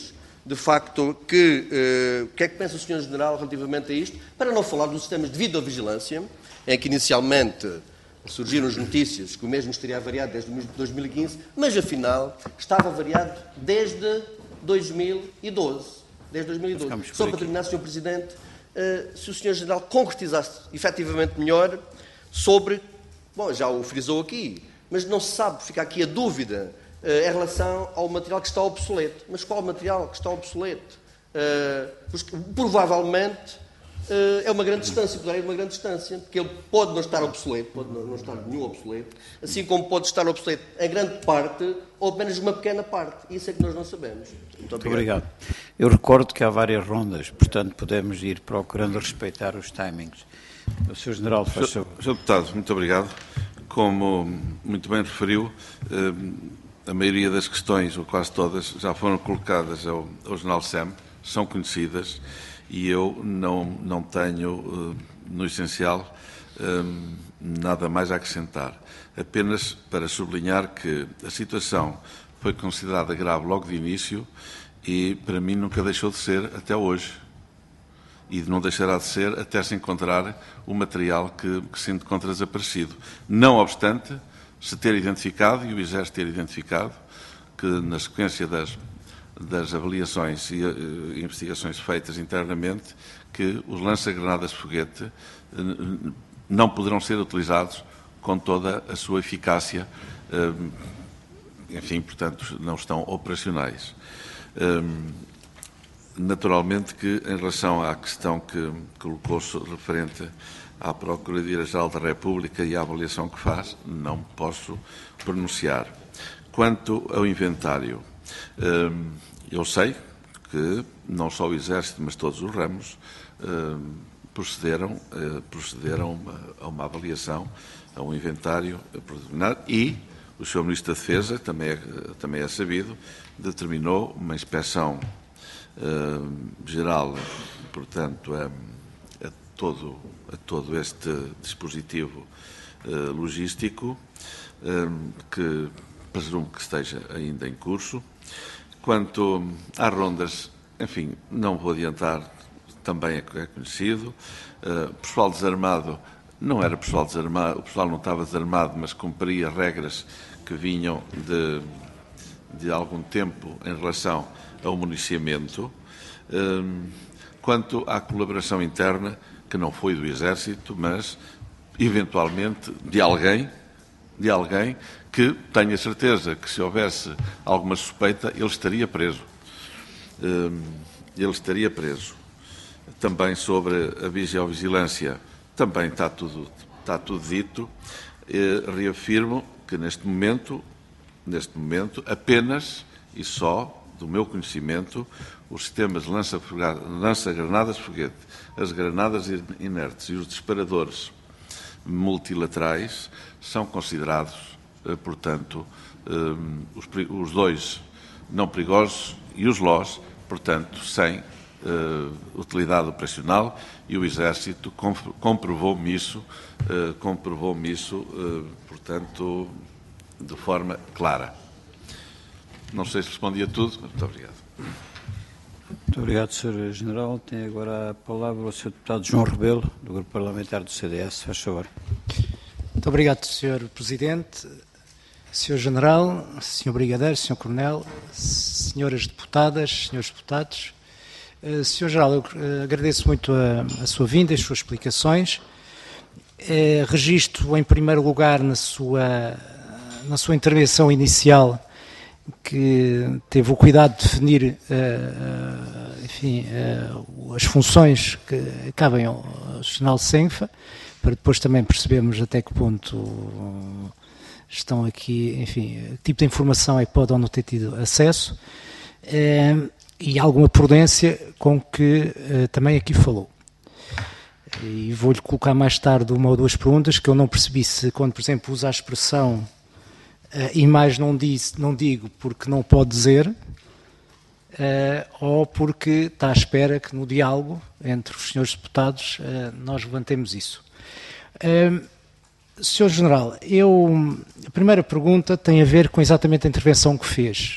de facto, o que é que pensa o Sr. General relativamente a isto, para não falar dos sistemas de videovigilância, em que inicialmente surgiram as notícias que o mesmo estaria variado desde 2015, mas afinal estava variado desde 2012. Só para terminar, Sr. Presidente, se o Sr. General concretizasse efetivamente melhor sobre, bom, já o frisou aqui, mas não se sabe, fica aqui a dúvida em relação ao material que está obsoleto. Mas qual material que está obsoleto? Provavelmente é uma grande distância, poderá ir uma grande distância, porque ele pode não estar obsoleto, pode não estar nenhum obsoleto, assim como pode estar obsoleto em grande parte ou apenas uma pequena parte. Isso é que nós não sabemos. Muito obrigado. Eu recordo que há várias rondas, portanto podemos ir procurando respeitar os timings. O Sr. General, faz favor. Sr. Deputado, muito obrigado. Como muito bem referiu, a maioria das questões, ou quase todas, já foram colocadas ao General SEM, são conhecidas, e eu não tenho, no essencial, nada mais a acrescentar. Apenas para sublinhar que a situação foi considerada grave logo de início e, para mim, nunca deixou de ser até hoje. E não deixará de ser até se encontrar o material que se encontra desaparecido. Não obstante, se ter identificado, e o Exército ter identificado, que na sequência das avaliações e investigações feitas internamente, que os lança-granadas de foguete não poderão ser utilizados com toda a sua eficácia, enfim, portanto, não estão operacionais. Naturalmente que, em relação à questão que colocou-se referente à Procuradoria-Geral da República e à avaliação que faz, não posso pronunciar. Quanto ao inventário, eu sei que não só o Exército, mas todos os ramos procederam a uma avaliação, a um inventário preliminar e o Sr. Ministro da Defesa, também é sabido, determinou uma inspeção geral, portanto, a todo este dispositivo logístico, que presumo que esteja ainda em curso. Quanto às rondas, enfim, não vou adiantar, também é conhecido. Pessoal desarmado, não era pessoal desarmado, o pessoal não estava desarmado, mas cumpria regras que vinham de algum tempo em relação ao municiamento. Quanto à colaboração interna, que não foi do Exército, mas, eventualmente, de alguém que tenha certeza que, se houvesse alguma suspeita, ele estaria preso. Também sobre a vigilância, também está tudo dito. Reafirmo que, neste momento, apenas e só, do meu conhecimento, os sistemas de lança-granadas de foguete, as granadas inertes e os disparadores multilaterais são considerados, portanto, os dois não perigosos e os LOS, portanto, sem utilidade operacional, e o Exército comprovou-me isso, portanto, de forma clara. Não sei se respondi a tudo, mas muito obrigado. Muito obrigado, Sr. General. Tem agora a palavra o Sr. Deputado João Rebelo, do Grupo Parlamentar do CDS. Faz favor. Muito obrigado, Sr. Presidente, Sr. General, Sr. Brigadeiro, Sr. Coronel, Senhoras Deputadas, Senhores Deputados. Sr. General, eu agradeço muito a sua vinda, as suas explicações. Registro, em primeiro lugar, na sua intervenção inicial, que teve o cuidado de definir, as funções que cabem ao General Senfa, para depois também percebermos até que ponto estão aqui, enfim, que tipo de informação é que pode ou não ter tido acesso, e alguma prudência com que também aqui falou. E vou-lhe colocar mais tarde uma ou duas perguntas que eu não percebi se, quando, por exemplo, usa a expressão e mais não digo porque não pode dizer, ou porque está à espera que no diálogo entre os senhores deputados nós levantemos isso. Sr. General, a primeira pergunta tem a ver com exatamente a intervenção que fez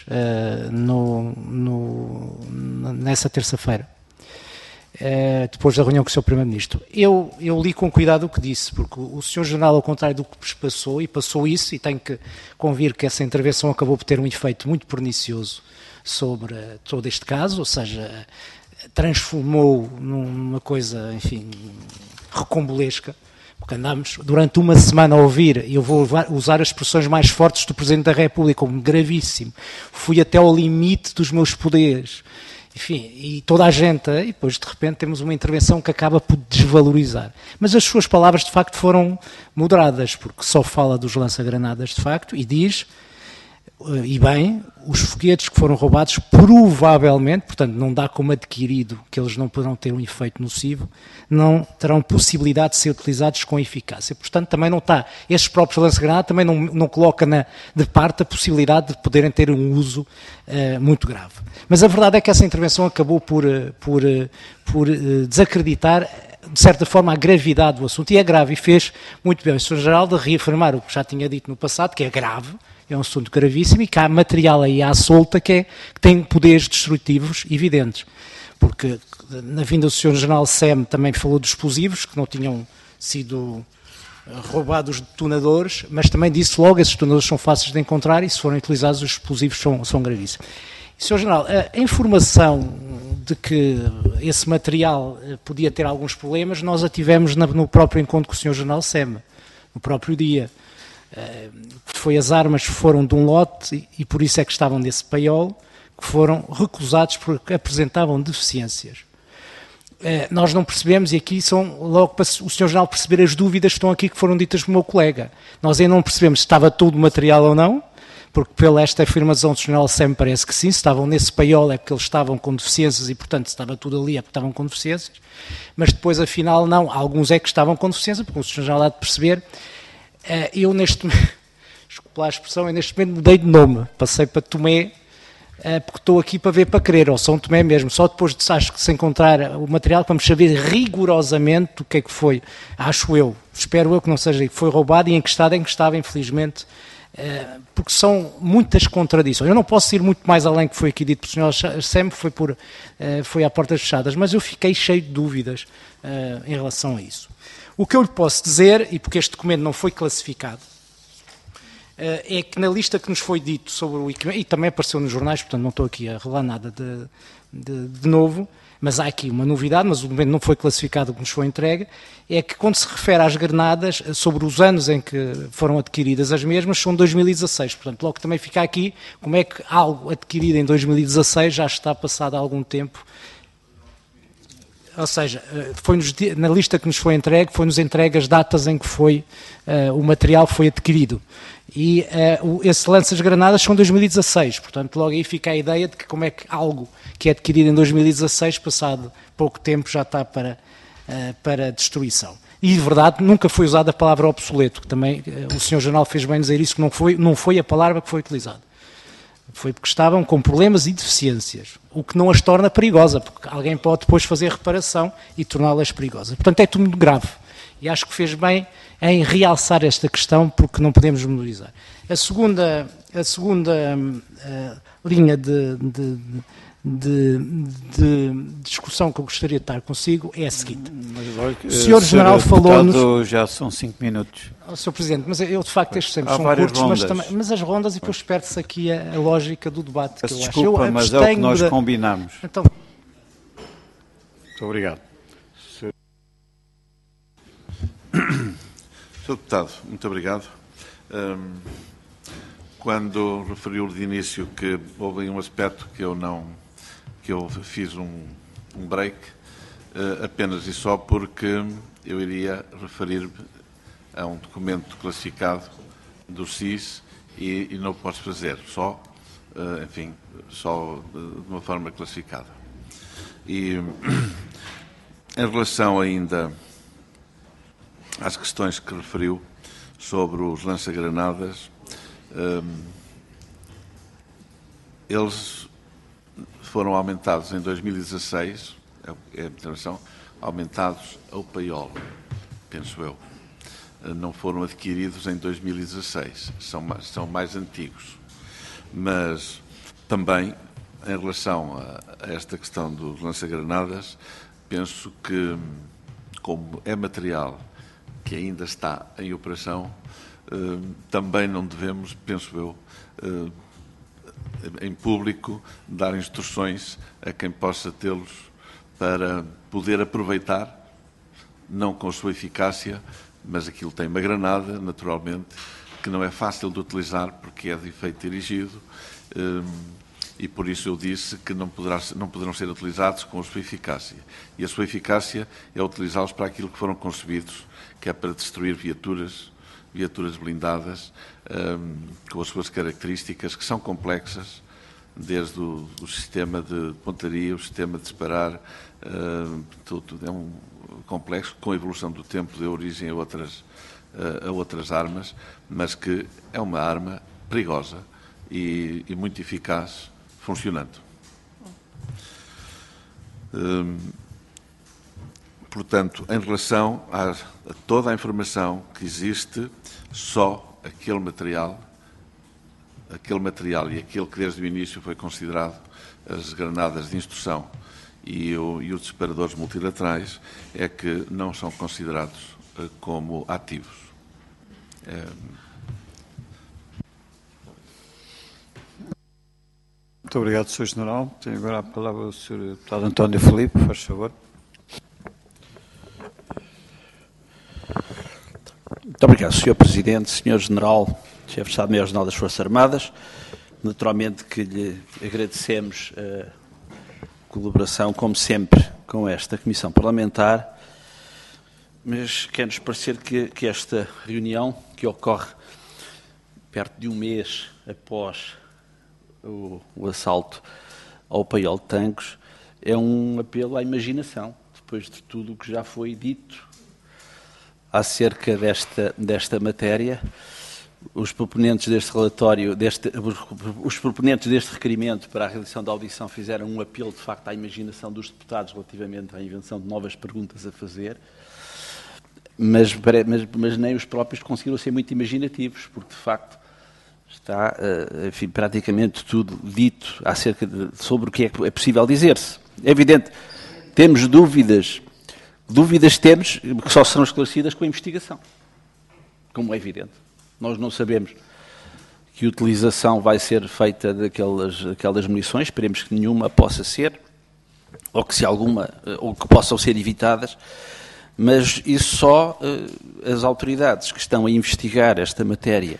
nessa terça-feira, depois da reunião com o Sr. Primeiro-Ministro. Eu li com cuidado o que disse, porque o Sr. General, ao contrário do que passou, e passou isso, e tenho que convir que essa intervenção acabou por ter um efeito muito pernicioso sobre todo este caso, ou seja, transformou numa coisa, enfim, recombolesca, porque andámos durante uma semana a ouvir, e eu vou usar as expressões mais fortes do Presidente da República, como gravíssimo, fui até ao limite dos meus poderes, enfim, e toda a gente, e depois de repente temos uma intervenção que acaba por desvalorizar. Mas as suas palavras de facto foram moderadas, porque só fala dos lança-granadas de facto, e diz, e bem, os foguetes que foram roubados provavelmente, portanto não dá como adquirido que eles não poderão ter um efeito nocivo, não terão possibilidade de ser utilizados com eficácia. Portanto também não está, estes próprios lança-granadas também não coloca de parte a possibilidade de poderem ter um uso muito grave. Mas a verdade é que essa intervenção acabou por desacreditar de certa forma a gravidade do assunto, e é grave, e fez muito bem o Sr. Geral de reafirmar o que já tinha dito no passado, que é grave, é um assunto gravíssimo e que há material aí à solta que tem poderes destrutivos evidentes. Porque na vinda do Sr. General Sem também falou dos explosivos, que não tinham sido roubados detonadores, mas também disse logo que esses detonadores são fáceis de encontrar e se forem utilizados os explosivos são gravíssimos. Sr. General, a informação de que esse material podia ter alguns problemas, nós a tivemos no próprio encontro com o Sr. General Sem, no próprio dia. As armas foram de um lote e por isso é que estavam nesse paiol, que foram recusados porque apresentavam deficiências. Nós não percebemos, e aqui são logo para o Sr. General perceber as dúvidas que estão aqui, que foram ditas pelo meu colega. Nós ainda não percebemos se estava todo o material ou não, porque pela esta afirmação do Sr. General Sem parece que sim, se estavam nesse paiol é porque eles estavam com deficiências e, portanto, se estava tudo ali é porque estavam com deficiências, mas depois, afinal, não. Alguns é que estavam com deficiência, porque o Sr. General há de perceber. Eu neste momento, desculpe lá a expressão, eu neste momento mudei de nome, passei para Tomé, porque estou aqui para ver para crer, ou São Tomé mesmo, só depois de acho que se encontrar o material vamos saber rigorosamente o que é que foi, acho eu, espero eu que não seja, que foi roubado e em que estava, infelizmente, porque são muitas contradições. Eu não posso ir muito mais além que foi aqui dito pelo Sr. Sem, foi à portas fechadas, mas eu fiquei cheio de dúvidas em relação a isso. O que eu lhe posso dizer, e porque este documento não foi classificado, é que na lista que nos foi dito sobre o equipamento, e também apareceu nos jornais, portanto não estou aqui a revelar nada de novo, mas há aqui uma novidade, mas o documento não foi classificado, o que nos foi entregue, é que quando se refere às granadas, sobre os anos em que foram adquiridas as mesmas, são 2016, portanto logo também fica aqui como é que algo adquirido em 2016 já está passado há algum tempo. Ou seja, na lista que nos foi entregue, foi-nos entregue as datas em que o material foi adquirido. E esse lanças-granadas são 2016, portanto logo aí fica a ideia de que como é que algo que é adquirido em 2016, passado pouco tempo, já está para destruição. E de verdade nunca foi usada a palavra obsoleto, que também o Sr. General fez bem dizer isso, que não foi a palavra que foi utilizada. Foi porque estavam com problemas e deficiências, o que não as torna perigosa, porque alguém pode depois fazer reparação e torná-las perigosas. Portanto, é tudo muito grave. E acho que fez bem em realçar esta questão, porque não podemos menorizar. A segunda linha de discussão que eu gostaria de estar consigo é a seguinte. O Sr. General falou-nos... Já são 5 minutos. Sr. Presidente, mas eu de facto estes sempre são curtos, mas as rondas e depois perde-se aqui a lógica do debate. Que desculpa, mas é o que nós combinamos. Então... Muito obrigado. Sr. Deputado, muito obrigado. Quando referiu de início que houve um aspecto que eu fiz um break, apenas e só porque eu iria referir-me a um documento classificado do SIS e não o posso fazer, só de uma forma classificada. E em relação ainda às questões que referiu sobre os lança-granadas, eles foram aumentados em 2016, é a observação, aumentados ao paiol, penso eu. não foram adquiridos em 2016, são mais antigos. Mas também, em relação a esta questão dos lança-granadas, penso que, como é material que ainda está em operação, também não devemos, penso eu, em público, dar instruções a quem possa tê-los para poder aproveitar, não com a sua eficácia, mas aquilo tem uma granada, naturalmente, que não é fácil de utilizar porque é de efeito dirigido, e por isso eu disse que não poderão ser utilizados com a sua eficácia. E a sua eficácia é utilizá-los para aquilo que foram concebidos, que é para destruir viaturas blindadas, com as suas características, que são complexas, desde o sistema de pontaria, o sistema de disparar, tudo é um complexo, com a evolução do tempo, deu origem a outras armas, mas que é uma arma perigosa e muito eficaz, funcionando. Portanto, em relação a toda a informação que existe, só aquele material e aquele que desde o início foi considerado as granadas de instrução e os disparadores multilaterais é que não são considerados como ativos. Muito obrigado, Sr. General. Tenho agora a palavra o Sr. Deputado António Filipe, faz favor. Muito obrigado, Sr. Presidente, Sr. General, Chefe de Estado-Maior-General das Forças Armadas. Naturalmente que lhe agradecemos a colaboração, como sempre, com esta Comissão Parlamentar, mas quer-nos parecer que esta reunião, que ocorre perto de um mês após o assalto ao Paiol de Tancos, é um apelo à imaginação, depois de tudo o que já foi dito acerca desta matéria. Os proponentes deste relatório, os proponentes deste requerimento para a realização da audição fizeram um apelo, de facto, à imaginação dos deputados relativamente à invenção de novas perguntas a fazer, mas nem os próprios conseguiram ser muito imaginativos, porque, de facto, está, enfim, praticamente tudo dito sobre o que é possível dizer-se. É evidente, temos dúvidas temos que só serão esclarecidas com a investigação, como é evidente. Nós não sabemos que utilização vai ser feita daquelas munições, esperemos que nenhuma possa ser, ou que se alguma, ou que possam ser evitadas, mas isso só as autoridades que estão a investigar esta matéria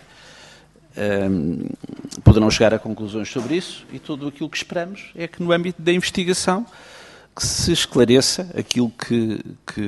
poderão chegar a conclusões sobre isso, e tudo aquilo que esperamos é que no âmbito da investigação que se esclareça aquilo que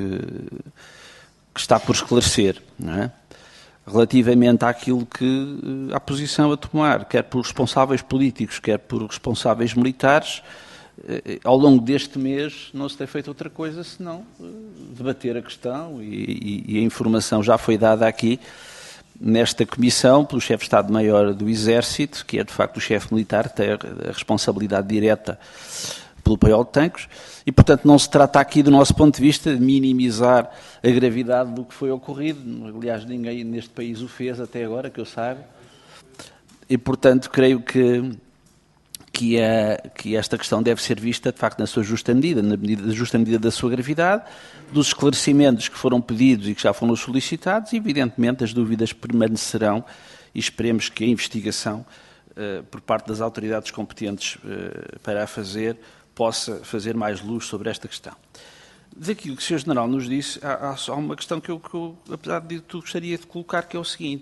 está por esclarecer, não é? Relativamente à posição a tomar, quer por responsáveis políticos, quer por responsáveis militares, ao longo deste mês não se tem feito outra coisa senão debater a questão, e a informação já foi dada aqui nesta comissão pelo chefe de Estado-Maior do Exército, que é de facto o chefe militar, que tem a responsabilidade direta pelo Paiol de Tancos, e portanto não se trata aqui do nosso ponto de vista de minimizar a gravidade do que foi ocorrido, aliás ninguém neste país o fez até agora, que eu saiba, e portanto creio que esta questão deve ser vista de facto na sua justa medida, na justa medida da sua gravidade, dos esclarecimentos que foram pedidos e que já foram solicitados, e evidentemente as dúvidas permanecerão, e esperemos que a investigação por parte das autoridades competentes para a fazer possa fazer mais luz sobre esta questão. Daquilo que o Sr. General nos disse, há só uma questão que eu, apesar de tudo, gostaria de colocar, que é o seguinte.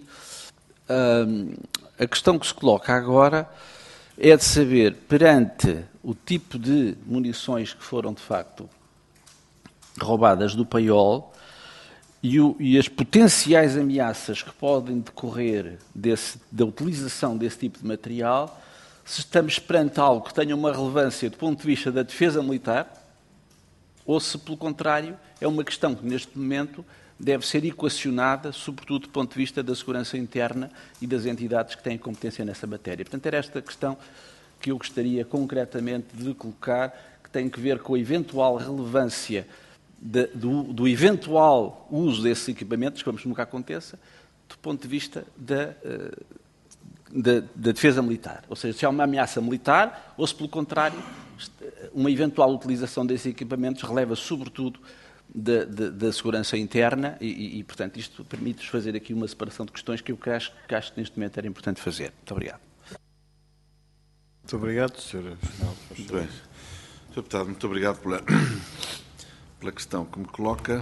A questão que se coloca agora é de saber, perante o tipo de munições que foram, de facto, roubadas do Paiol e as potenciais ameaças que podem decorrer da utilização desse tipo de material, se estamos perante algo que tenha uma relevância do ponto de vista da defesa militar, ou se, pelo contrário, é uma questão que, neste momento, deve ser equacionada, sobretudo do ponto de vista da segurança interna e das entidades que têm competência nessa matéria. Portanto, era esta questão que eu gostaria concretamente de colocar, que tem que ver com a eventual relevância do eventual uso desses equipamentos, que vamos nunca aconteça, do ponto de vista da defesa militar. Ou seja, se há uma ameaça militar ou se, pelo contrário, uma eventual utilização desses equipamentos releva sobretudo da segurança interna e, portanto, isto permite-nos fazer aqui uma separação de questões que eu acho que neste momento era importante fazer. Muito obrigado. Muito obrigado, Sr. General. Muito bem. Sr. Deputado, muito obrigado pela questão que me coloca,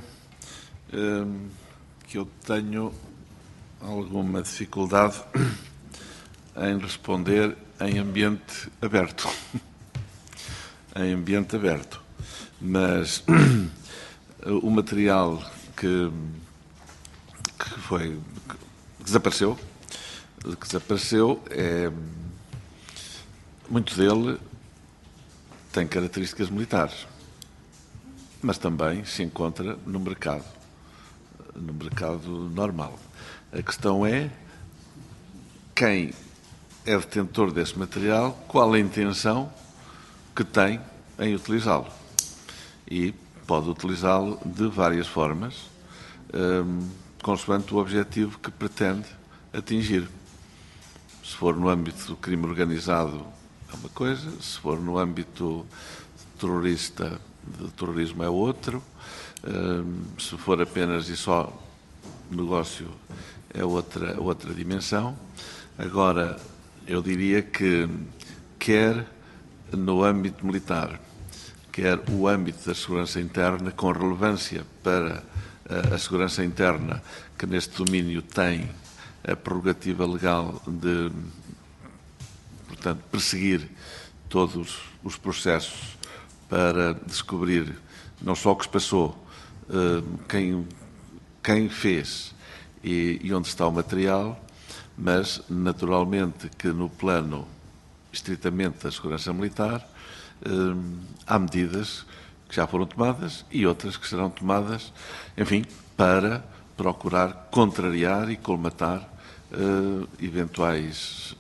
que eu tenho alguma dificuldade em responder em ambiente aberto. Em ambiente aberto. Mas o material que desapareceu, muito dele tem características militares, mas também se encontra no mercado normal. A questão é quem é detentor desse material, qual a intenção que tem em utilizá-lo. E pode utilizá-lo de várias formas, consoante o objetivo que pretende atingir. Se for no âmbito do crime organizado, é uma coisa; se for no âmbito terrorista, de terrorismo, é outro; se for apenas e só negócio, é outra dimensão. Agora, eu diria que quer no âmbito militar, quer o âmbito da segurança interna, com relevância para a segurança interna, que neste domínio tem a prerrogativa legal de, portanto, perseguir todos os processos para descobrir não só o que se passou, quem fez e onde está o material, mas, naturalmente, que no plano estritamente da segurança militar, há medidas que já foram tomadas e outras que serão tomadas, enfim, para procurar contrariar e colmatar eventuais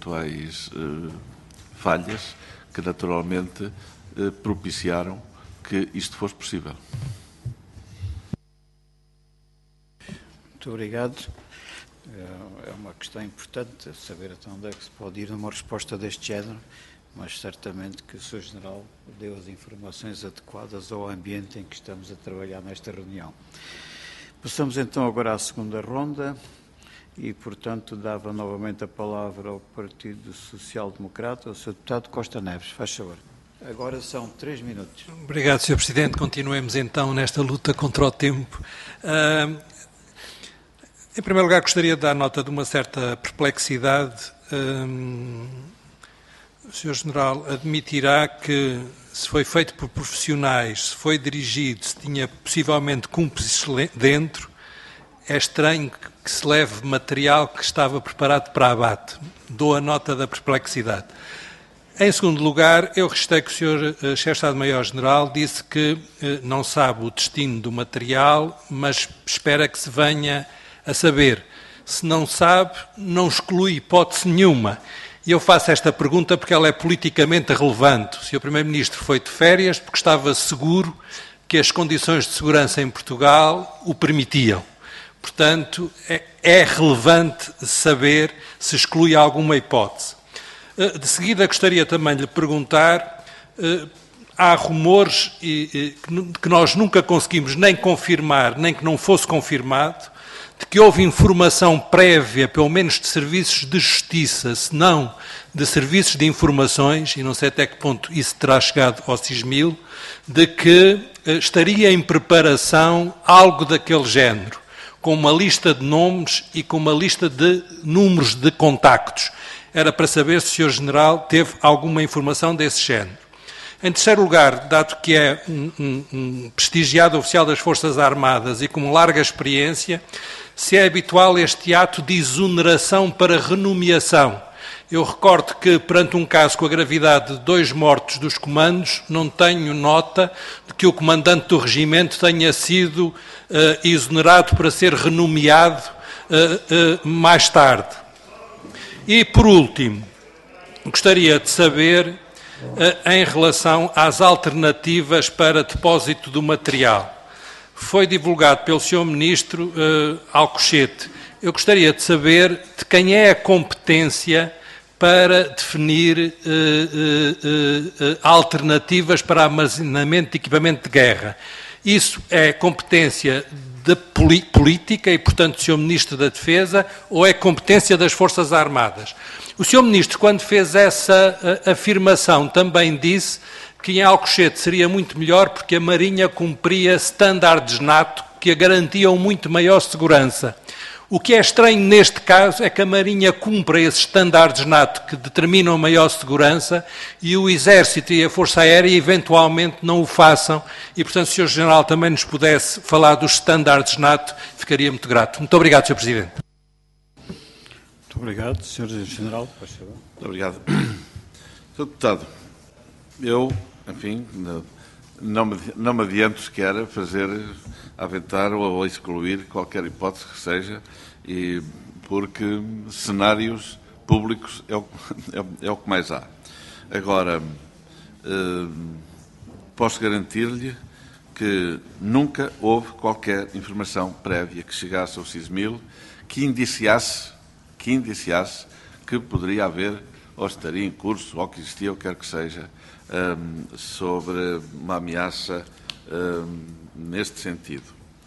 falhas que, naturalmente, propiciaram que isto fosse possível. Muito obrigado. É uma questão importante saber até onde é que se pode ir numa resposta deste género, mas certamente que o Sr. General deu as informações adequadas ao ambiente em que estamos a trabalhar nesta reunião. Passamos então agora à segunda ronda e, portanto, dava novamente a palavra ao Partido Social Democrata, ao Sr. Deputado Costa Neves. Faz favor. Agora são 3 minutos. Obrigado, Sr. Presidente. Continuemos então nesta luta contra o tempo. Em primeiro lugar, gostaria de dar nota de uma certa perplexidade. O Sr. General admitirá que, se foi feito por profissionais, se foi dirigido, se tinha possivelmente cúmplices dentro, é estranho que se leve material que estava preparado para abate. Dou a nota da perplexidade. Em segundo lugar, eu registrei que o Sr. Chefe de Estado-Maior-General disse que não sabe o destino do material, mas espera que se venha a saber. Se não sabe, não exclui hipótese nenhuma. E eu faço esta pergunta porque ela é politicamente relevante. O Sr. Primeiro-Ministro foi de férias porque estava seguro que as condições de segurança em Portugal o permitiam. Portanto, é relevante saber se exclui alguma hipótese. De seguida, gostaria também de lhe perguntar, há rumores que nós nunca conseguimos nem confirmar, nem que não fosse confirmado, de que houve informação prévia, pelo menos de serviços de justiça, se não de serviços de informações, e não sei até que ponto isso terá chegado ao SISMIL, de que estaria em preparação algo daquele género, com uma lista de nomes e com uma lista de números de contactos. Era para saber se o Sr. General teve alguma informação desse género. Em terceiro lugar, dado que é um prestigiado oficial das Forças Armadas e com larga experiência, se é habitual este ato de exoneração para renomeação. Eu recordo que, perante um caso com a gravidade de 2 mortos dos comandos, não tenho nota de que o comandante do regimento tenha sido exonerado para ser renomeado mais tarde. E, por último, gostaria de saber, em relação às alternativas para depósito do material. foi divulgado pelo Sr. Ministro Alcochete. Eu gostaria de saber de quem é a competência para definir alternativas para armazenamento de equipamento de guerra. Isso é competência da política e, portanto, do Sr. Ministro da Defesa, ou é competência das Forças Armadas? O Sr. Ministro, quando fez essa afirmação, também disse que em Alcochete seria muito melhor porque a Marinha cumpria estándares NATO que a garantiam muito maior segurança. O que é estranho neste caso é que a Marinha cumpra esses estándares NATO que determinam maior segurança e o Exército e a Força Aérea eventualmente não o façam e, portanto, se o Sr. General também nos pudesse falar dos estándares NATO, ficaria muito grato. Muito obrigado, Sr. Presidente. Muito obrigado, Sr. General. Muito obrigado. Sr. Deputado, eu, enfim, não me adianto sequer a aventar ou excluir qualquer hipótese que seja, porque cenários públicos é o que mais há. Agora, posso garantir-lhe que nunca houve qualquer informação prévia que chegasse ao CISMIL que indiciasse que poderia haver, ou estaria em curso, ou que existia, ou quer que seja, sobre uma ameaça neste sentido.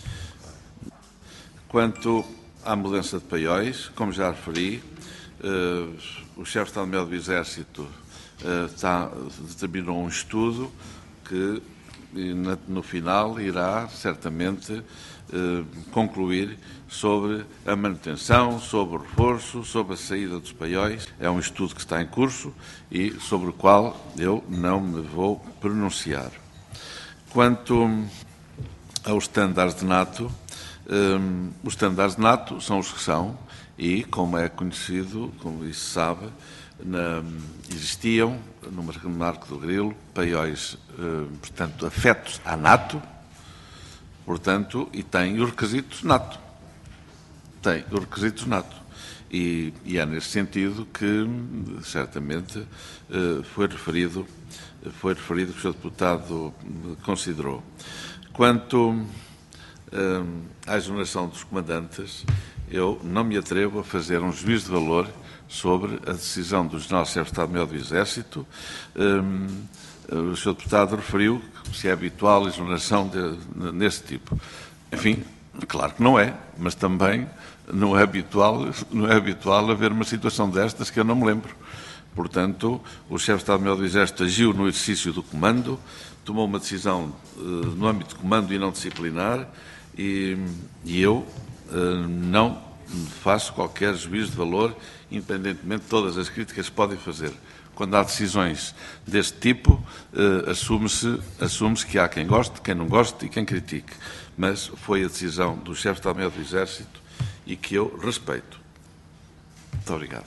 Quanto à mudança de paióis, como já referi, o chefe de Estado-Maior do Exército determinou um estudo que, no final, irá certamente concluir sobre a manutenção, sobre o reforço, sobre a saída dos paióis. É um estudo que está em curso e sobre o qual eu não me vou pronunciar. Quanto aos estándares de NATO, os estándares de NATO são os que são e, como é conhecido, como se sabe, existiam no Marco do Grilo paióis, portanto, afetos à NATO, portanto, e têm os requisitos NATO. Tem os requisitos NATO. E é nesse sentido que, certamente, foi referido que o Sr. Deputado considerou. Quanto à exoneração dos comandantes, eu não me atrevo a fazer um juízo de valor sobre a decisão do General-Chefe de Estado-Maior do Exército. O Sr. Deputado referiu se é habitual a exoneração nesse tipo. Enfim, claro que não é, mas também não é habitual haver uma situação destas que eu não me lembro. Portanto, o Chefe de Estado-Maior do Exército agiu no exercício do comando, tomou uma decisão no âmbito de comando e não disciplinar, e eu não faço qualquer juízo de valor, independentemente de todas as críticas que podem fazer. Quando há decisões deste tipo, assume-se que há quem goste, quem não goste e quem critique. Mas foi a decisão do Chefe de Estado-Maior do Exército e que eu respeito. Muito obrigado.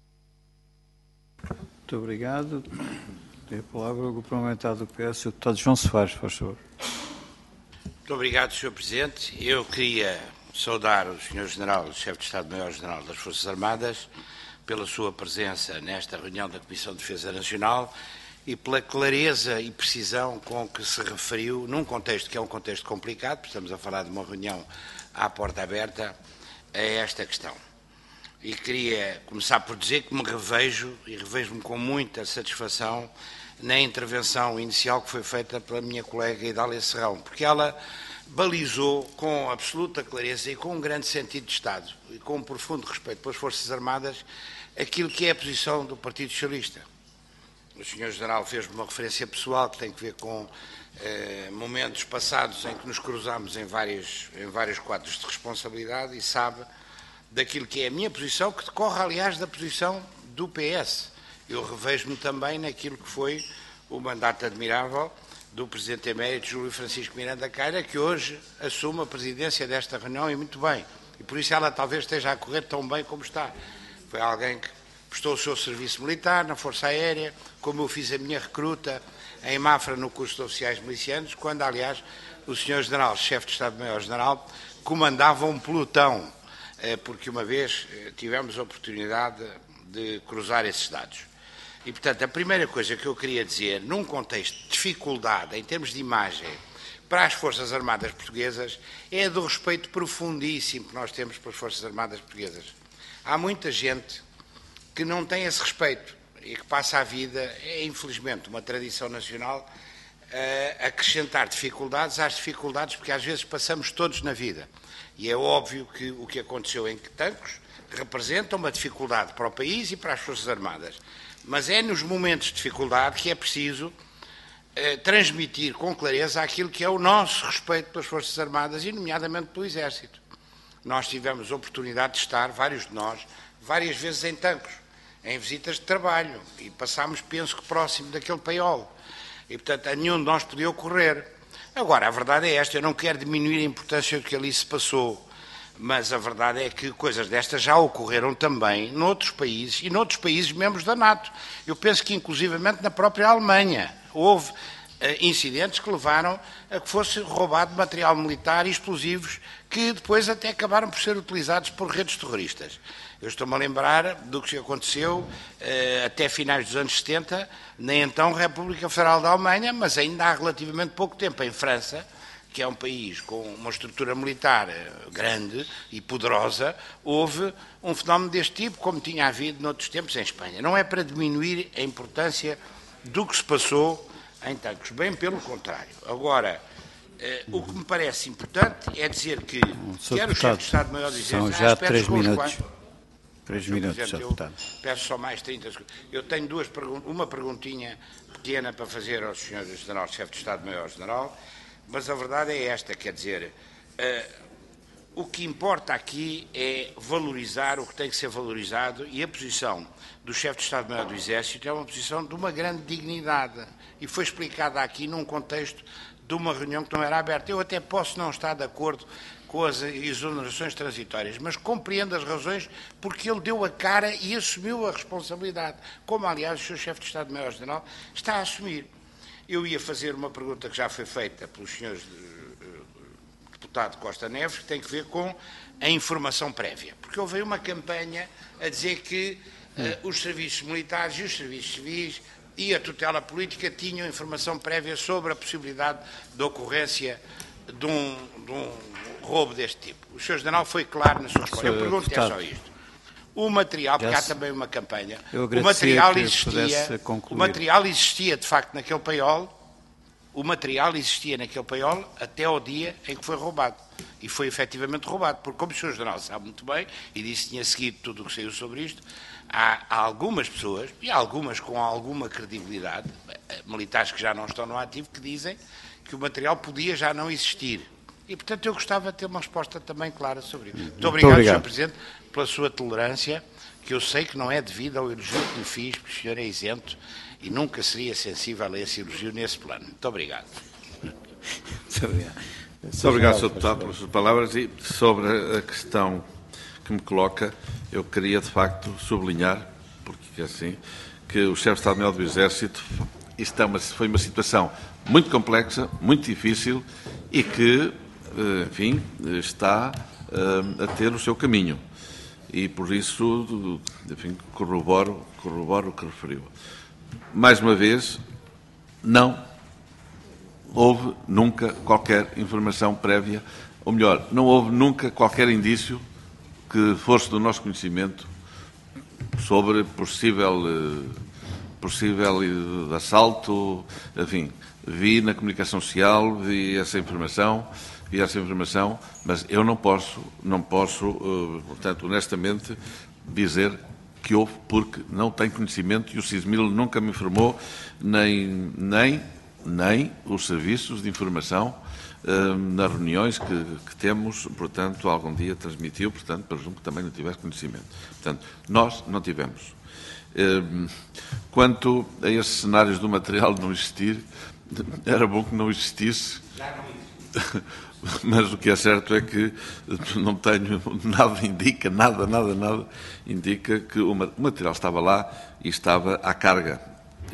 Muito obrigado. Tem a palavra o Grupo Parlamentar do PS, o Deputado João Soares, por favor. Muito obrigado, Sr. Presidente. Eu queria saudar o Sr. General, o Chefe de Estado-Maior-General das Forças Armadas, pela sua presença nesta reunião da Comissão de Defesa Nacional e pela clareza e precisão com que se referiu, num contexto que é um contexto complicado, porque estamos a falar de uma reunião à porta aberta, a esta questão. E queria começar por dizer que me revejo, e revejo-me com muita satisfação, na intervenção inicial que foi feita pela minha colega Idália Serrão, porque ela balizou com absoluta clareza e com um grande sentido de Estado e com um profundo respeito pelas Forças Armadas aquilo que é a posição do Partido Socialista. O Sr. General fez-me uma referência pessoal que tem que ver com momentos passados em que nos cruzámos em vários quadros de responsabilidade e sabe daquilo que é a minha posição, que decorre, aliás, da posição do PS. Eu revejo-me também naquilo que foi o mandato admirável do Presidente Emérito Júlio Francisco Miranda Caira, que hoje assume a presidência desta reunião e muito bem. E por isso ela talvez esteja a correr tão bem como está. Foi alguém que prestou o seu serviço militar na Força Aérea, como eu fiz a minha recruta em Mafra no curso de oficiais milicianos, quando, aliás, o Sr. General, chefe de Estado-Maior-General, comandava um pelotão, porque uma vez tivemos a oportunidade de cruzar esses dados. E, portanto, a primeira coisa que eu queria dizer, num contexto de dificuldade, em termos de imagem, para as Forças Armadas Portuguesas é do respeito profundíssimo que nós temos pelas Forças Armadas Portuguesas. Há muita gente que não tem esse respeito e que passa a vida, é infelizmente uma tradição nacional, a acrescentar dificuldades às dificuldades, porque às vezes passamos todos na vida. E é óbvio que o que aconteceu em Quetancos representa uma dificuldade para o país e para as Forças Armadas. Mas é nos momentos de dificuldade que é preciso transmitir com clareza aquilo que é o nosso respeito pelas Forças Armadas e, nomeadamente, pelo Exército. Nós tivemos a oportunidade de estar, vários de nós, várias vezes em Tancos, em visitas de trabalho, e passámos, penso que, próximo daquele paiol. E, portanto, a nenhum de nós podia ocorrer. Agora, a verdade é esta, eu não quero diminuir a importância do que ali se passou, mas a verdade é que coisas destas já ocorreram também noutros países, e noutros países membros da NATO. Eu penso que, inclusivamente, na própria Alemanha, houve incidentes que levaram a que fosse roubado material militar e explosivos que depois até acabaram por ser utilizados por redes terroristas. Eu estou-me a lembrar do que aconteceu até finais dos anos 70, na então República Federal da Alemanha, mas ainda há relativamente pouco tempo em França, que é um país com uma estrutura militar grande e poderosa, houve um fenómeno deste tipo, como tinha havido noutros tempos em Espanha. Não é para diminuir a importância do que se passou em Tancos, bem pelo contrário. Agora, o que me parece importante é dizer que quer o chefe de Estado-Maior do Exército... São já 3 minutos. 3 minutos, Sr. Deputado. Peço só mais 30 segundos. Eu tenho uma perguntinha pequena para fazer ao Sr. General-Chefe de Estado-Maior-General, mas a verdade é esta, quer dizer, o que importa aqui é valorizar o que tem que ser valorizado, e a posição do Chefe de Estado-Maior do Exército é uma posição de uma grande dignidade e foi explicada aqui num contexto de uma reunião que não era aberta. Eu até posso não estar de acordo com as exonerações transitórias, mas compreendo as razões porque ele deu a cara e assumiu a responsabilidade, como aliás o Sr. Chefe de Estado-Maior-General está a assumir. Eu ia fazer uma pergunta que já foi feita pelos senhores deputado Costa Neves, que tem que ver com a informação prévia, porque houve uma campanha a dizer que os serviços militares e os serviços civis e a tutela política tinham informação prévia sobre a possibilidade de ocorrência de um roubo deste tipo. O Sr. General foi claro na sua resposta. Eu pergunto é só isto. O material, porque há também uma campanha, o material existia de facto naquele paiol, até ao dia em que foi roubado. E foi efetivamente roubado, porque como o Sr. General sabe muito bem, e disse que tinha seguido tudo o que saiu sobre isto, há algumas pessoas, e algumas com alguma credibilidade, militares que já não estão no ativo, que dizem que o material podia já não existir. E, portanto, eu gostava de ter uma resposta também clara sobre isso. Muito obrigado, Sr. Presidente, pela sua tolerância, que eu sei que não é devido ao elogio que lhe fiz, porque o senhor é isento e nunca seria sensível a esse elogio nesse plano. Muito obrigado. Muito obrigado. Muito obrigado, Sr. Deputado, pelas suas palavras. E sobre a questão que me coloca, eu queria, de facto, sublinhar, porque é assim, que o Chefe de Estado-Maior do Exército, foi uma situação muito complexa, muito difícil e que, enfim, está a ter o seu caminho. E, por isso, enfim, corroboro o que referiu. Mais uma vez, não houve nunca qualquer informação prévia, ou melhor, não houve nunca qualquer indício que fosse do nosso conhecimento sobre possível assalto, enfim, vi na comunicação social, vi essa informação, mas eu não posso, portanto, honestamente, dizer que houve, porque não tenho conhecimento e o CISMIL nunca me informou, nem os serviços de informação nas reuniões que temos, portanto, algum dia transmitiu, portanto, presumo que também não tivesse conhecimento. Portanto, nós não tivemos. Quanto a esses cenários do material não existir, era bom que não existisse. Já não existe. Mas o que é certo é que não tenho, nada indica que o material estava lá e estava à carga.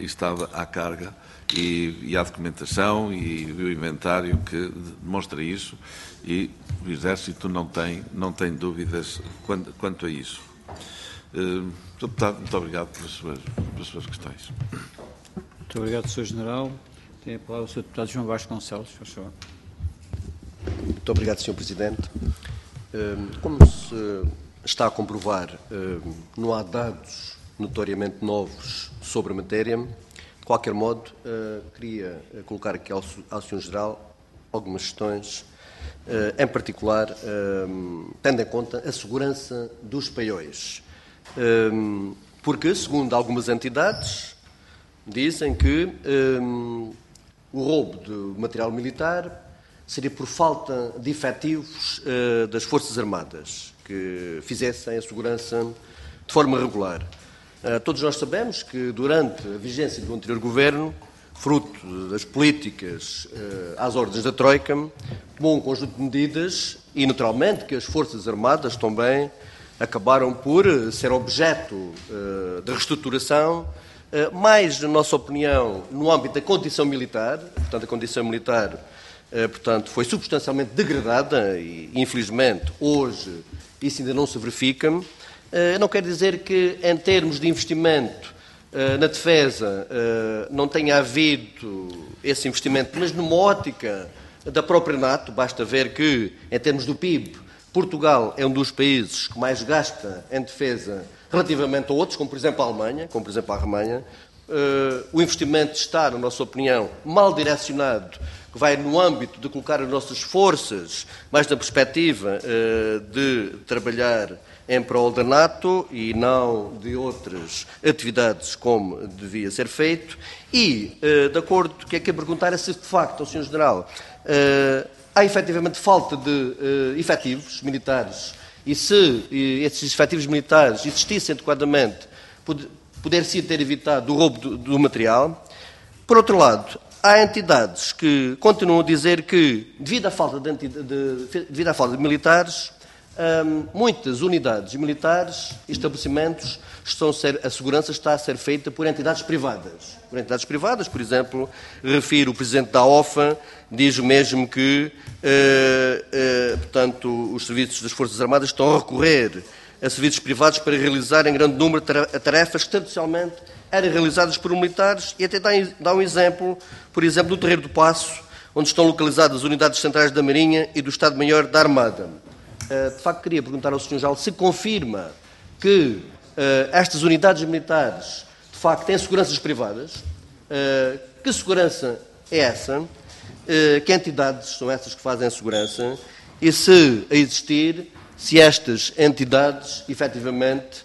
E há documentação e o inventário que demonstra isso e o Exército não tem dúvidas quanto a isso. Deputado, muito obrigado pelas suas questões. Muito obrigado, Sr. General. Tem a palavra o Sr. Deputado João Vasconcelos, por favor. Muito obrigado, Sr. Presidente. Como se está a comprovar, não há dados notoriamente novos sobre a matéria. De qualquer modo, queria colocar aqui ao Sr. General algumas questões, em particular, tendo em conta a segurança dos paióis. Porque, segundo algumas entidades, dizem que o roubo de material militar seria por falta de efetivos das Forças Armadas, que fizessem a segurança de forma regular. Todos nós sabemos que, durante a vigência do anterior governo, fruto das políticas às ordens da Troika, tomou um conjunto de medidas e, naturalmente, que as Forças Armadas também acabaram por ser objeto de reestruturação, mais, na nossa opinião, no âmbito da condição militar. Portanto, a condição militar foi substancialmente degradada e, infelizmente, hoje isso ainda não se verifica. Não quer dizer que, em termos de investimento na defesa, não tenha havido esse investimento, mas numa ótica da própria NATO. Basta ver que, em termos do PIB, Portugal é um dos países que mais gasta em defesa relativamente a outros, como por exemplo a Alemanha. O investimento está, na nossa opinião, mal direcionado, que vai no âmbito de colocar as nossas forças mais na perspectiva de trabalhar em prol da NATO e não de outras atividades como devia ser feito. E, de acordo, o que é que perguntar é se, de facto, ao Sr. General, há efetivamente falta de efetivos militares e se esses efetivos militares existissem adequadamente, poder-se ter evitado o roubo do material. Por outro lado, há entidades que continuam a dizer que, devido à falta de militares, muitas unidades militares e estabelecimentos a segurança está a ser feita por entidades privadas. Por exemplo, refiro o Presidente da OFA, diz o mesmo que, portanto, os serviços das Forças Armadas estão a recorrer a serviços privados para realizar em grande número tarefas que tradicionalmente eram realizadas por militares, e até dá um exemplo, por exemplo, do Terreiro do Paço, onde estão localizadas as unidades centrais da Marinha e do Estado-Maior da Armada. De facto, queria perguntar ao Sr. General se confirma que estas unidades militares, de facto, têm seguranças privadas. Que segurança é essa? Que entidades são essas que fazem a segurança? E se a existir, se estas entidades, efetivamente,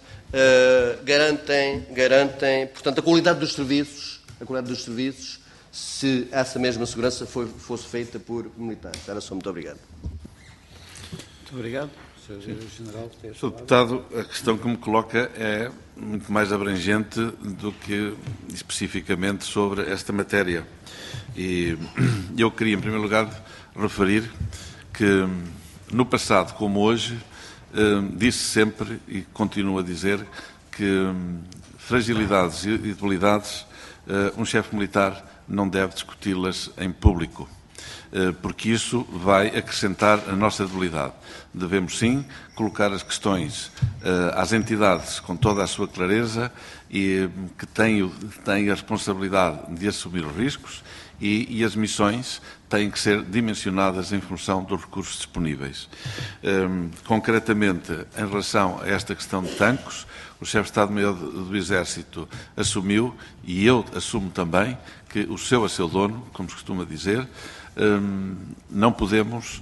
garantem, portanto, a qualidade dos serviços, se essa mesma segurança fosse feita por militares. Era só. Muito obrigado. Muito obrigado. Sr. General, Sr. Deputado, a questão que me coloca é muito mais abrangente do que especificamente sobre esta matéria. E eu queria, em primeiro lugar, referir que, no passado como hoje, disse sempre e continuo a dizer que fragilidades e debilidades, um chefe militar não deve discuti-las em público, porque isso vai acrescentar a nossa debilidade. Devemos, sim, colocar as questões às entidades com toda a sua clareza e que têm a responsabilidade de assumir os riscos e as missões têm que ser dimensionadas em função dos recursos disponíveis. Concretamente, em relação a esta questão de tanques, o chefe de Estado-Maior do Exército assumiu, e eu assumo também, que o seu a seu dono, como se costuma dizer, não podemos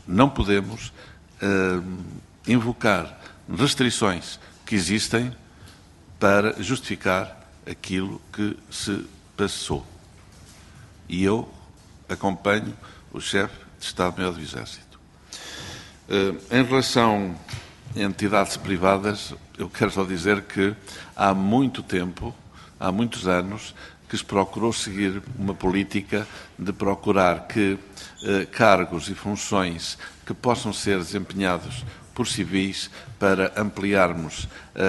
invocar restrições que existem para justificar aquilo que se passou. E eu acompanho o chefe de Estado-Maior do Exército. Em relação a entidades privadas, eu quero só dizer que há muito tempo, há muitos anos, que se procurou seguir uma política de procurar que cargos e funções que possam ser desempenhados por civis para ampliarmos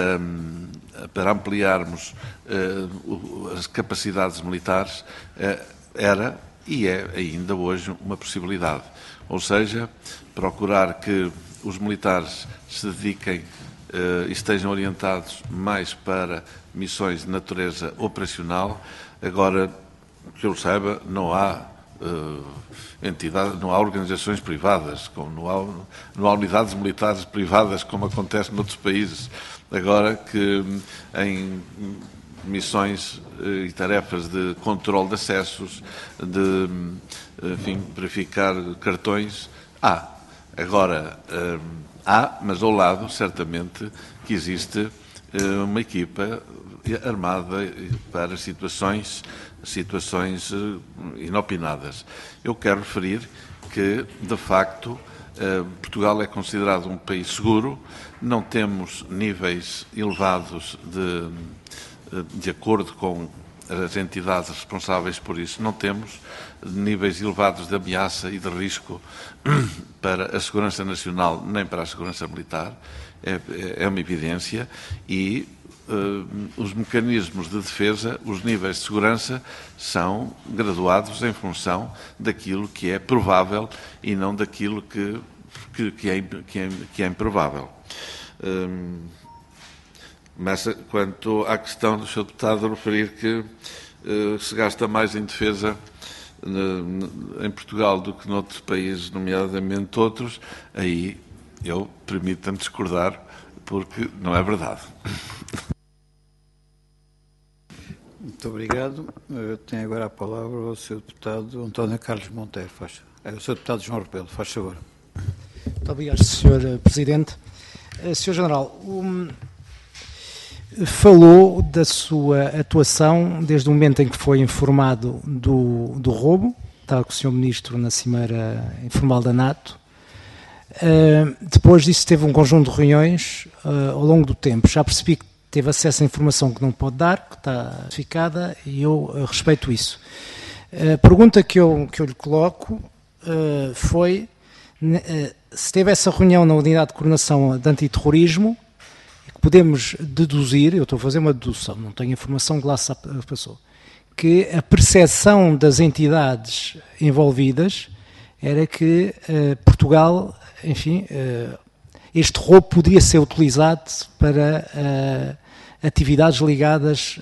as capacidades militares era e é ainda hoje uma possibilidade. Ou seja, procurar que os militares se dediquem e estejam orientados mais para missões de natureza operacional. Agora, que eu saiba, não há entidades, não há organizações privadas, não há unidades militares privadas, como acontece noutros países. Agora que em missões e tarefas de controle de acessos, de verificar cartões, há. Agora, mas ao lado, certamente, que existe uma equipa armada para situações inopinadas. Eu quero referir que, de facto, Portugal é considerado um país seguro, não temos níveis elevados de acordo com as entidades responsáveis por isso, não temos níveis elevados de ameaça e de risco para a segurança nacional nem para a segurança militar, é uma evidência, e os mecanismos de defesa, os níveis de segurança são graduados em função daquilo que é provável e não daquilo que é improvável. Mas quanto à questão do Sr. Deputado referir que se gasta mais em defesa em Portugal do que noutros países, nomeadamente outros, aí eu permito-me discordar, porque não é verdade. Muito obrigado. Eu tenho agora a palavra ao Sr. Deputado António Carlos Monteiro. O Sr. Deputado João Rebelo, faz favor. Muito obrigado, Sr. Presidente. Sr. General, falou da sua atuação desde o momento em que foi informado do roubo, estava com o Sr. Ministro na Cimeira Informal da NATO. Depois disso teve um conjunto de reuniões ao longo do tempo. Já percebi que teve acesso a informação que não pode dar, que está classificada, e eu respeito isso. A pergunta que eu lhe coloco foi se teve essa reunião na Unidade de Coordenação de Antiterrorismo, que podemos deduzir, eu estou a fazer uma dedução, não tenho informação que lá se passou, que a percepção das entidades envolvidas era que Portugal, enfim, este roubo podia ser utilizado para atividades ligadas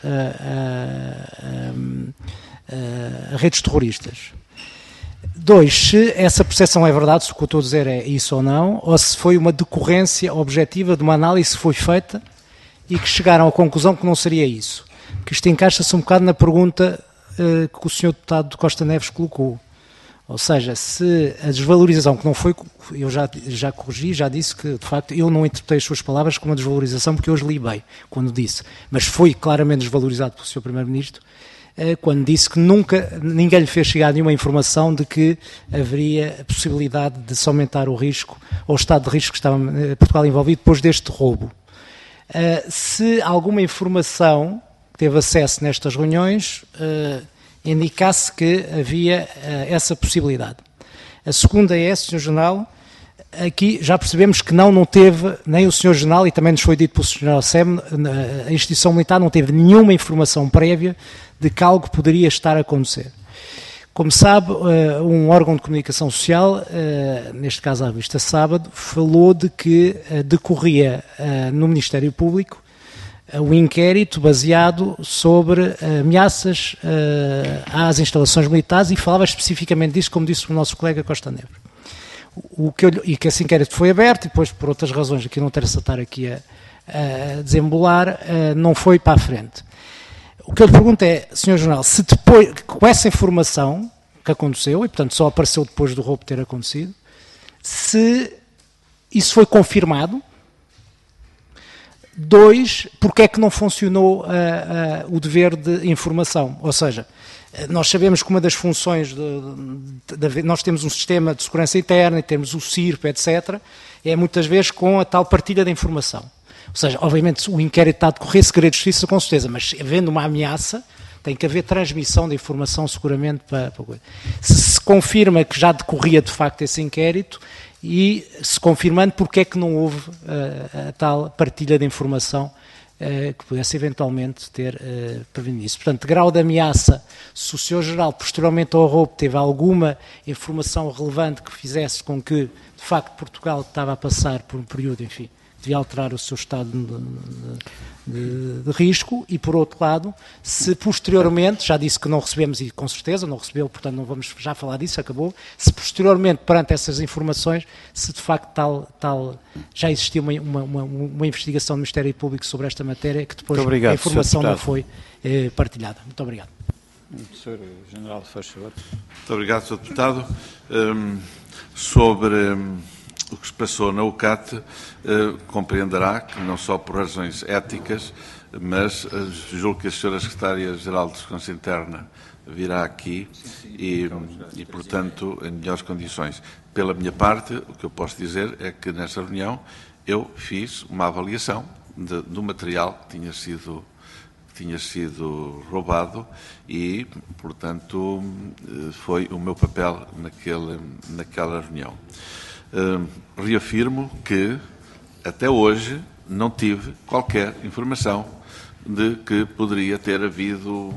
a redes terroristas. 2, se essa percepção é verdade, se o que eu estou a dizer é isso ou não, ou se foi uma decorrência objetiva de uma análise que foi feita e que chegaram à conclusão que não seria isso. Que isto encaixa-se um bocado na pergunta que o Sr. Deputado Costa Neves colocou. Ou seja, se a desvalorização que não foi, eu já corrigi, já disse que, de facto, eu não interpretei as suas palavras como uma desvalorização, porque eu as li bem quando disse, mas foi claramente desvalorizado pelo Sr. Primeiro-Ministro, quando disse que nunca, ninguém lhe fez chegar nenhuma informação de que haveria a possibilidade de se aumentar o risco, ou o estado de risco que estava Portugal envolvido depois deste roubo. Se alguma informação que teve acesso nestas reuniões indicasse que havia essa possibilidade. A segunda é, Sr. General, aqui já percebemos que não teve, nem o Sr. General, e também nos foi dito pelo Sr. General SEM, a instituição militar não teve nenhuma informação prévia de que algo poderia estar a acontecer. Como sabe, um órgão de comunicação social, neste caso a revista Sábado, falou de que decorria no Ministério Público um inquérito baseado sobre ameaças às instalações militares e falava especificamente disso, como disse o nosso colega Costa Neves. E que esse inquérito foi aberto e depois, por outras razões, aqui não interessa estar aqui a desembolar, não foi para a frente. O que eu lhe pergunto é, Sr. General, se depois, com essa informação que aconteceu, e portanto só apareceu depois do roubo ter acontecido, se isso foi confirmado. 2, porque é que não funcionou o dever de informação? Ou seja, nós sabemos que uma das funções, nós temos um sistema de segurança interna, e temos o CIRP, etc., é muitas vezes com a tal partilha de informação. Ou seja, obviamente o inquérito está a decorrer, segredo de justiça com certeza, mas havendo uma ameaça, tem que haver transmissão de informação seguramente para coisa. Se confirma que já decorria de facto esse inquérito, e se confirmando porque é que não houve a tal partilha de informação que pudesse eventualmente ter prevenido isso. Portanto, grau de ameaça, se o Sr. General posteriormente ao roubo teve alguma informação relevante que fizesse com que, de facto, Portugal estava a passar por um período, enfim, devia alterar o seu estado de risco, e por outro lado, se posteriormente, já disse que não recebemos e com certeza não recebeu, portanto não vamos já falar disso, acabou, se posteriormente perante essas informações, se de facto já existiu uma investigação do Ministério Público sobre esta matéria, que depois a informação não foi partilhada. Muito obrigado. Sr. General, faz favor. Muito obrigado, Sr. Deputado. Sobre o que se passou na UCAT, compreenderá que não só por razões éticas, mas julgo que a Sra. Secretária-Geral de Segurança Interna virá aqui e, portanto, em melhores condições. Pela minha parte, o que eu posso dizer é que nessa reunião eu fiz uma avaliação do material que tinha sido roubado e, portanto, foi o meu papel naquela reunião. Reafirmo que, até hoje, não tive qualquer informação de que poderia ter havido,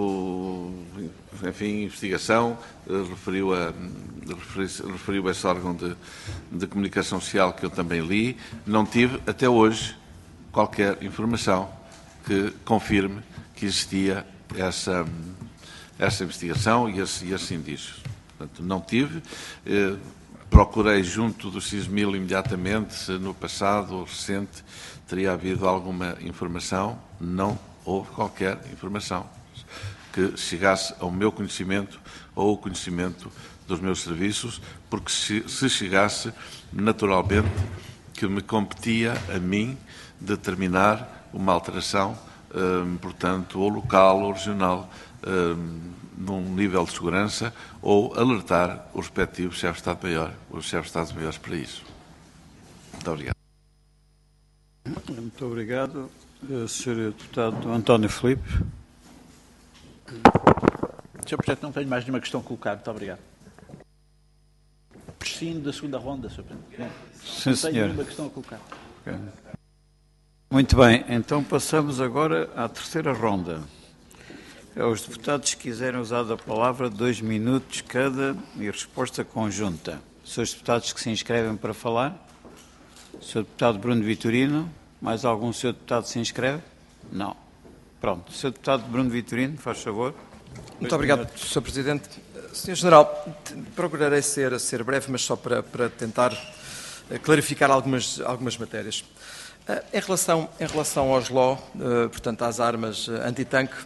investigação, referiu esse órgão de comunicação social que eu também li. Não tive, até hoje, qualquer informação que confirme que existia essa investigação e esses indícios. Portanto, não tive. Procurei junto do CISMIL imediatamente se no passado ou recente teria havido alguma informação. Não houve qualquer informação que chegasse ao meu conhecimento ou ao conhecimento dos meus serviços, porque se chegasse, naturalmente, que me competia a mim determinar uma alteração, portanto, ou local ou regional, num nível de segurança, ou alertar o respectivo chefe de Estado-Maior, os chefes de Estados-Maiores para isso. Muito obrigado. Muito obrigado. Sr. Deputado António Filipe. Sr. Presidente, não tenho mais nenhuma questão a colocar. Muito obrigado. Prescindo da segunda ronda, Sr. Presidente. Sim, senhor. Não tenho nenhuma questão a colocar. Okay. Muito bem, então passamos agora à terceira ronda. Os deputados que quiserem usar da palavra 2 minutos cada e resposta conjunta. Sr. deputados que se inscrevem para falar? Sr. deputado Bruno Vitorino, mais algum Sr. deputado se inscreve? Não. Pronto. Sr. deputado Bruno Vitorino, faz favor. Muito obrigado, Sr. Presidente. Sr. General, procurarei ser breve, mas só para tentar clarificar algumas matérias. Em relação aos LO, portanto às armas antitanque,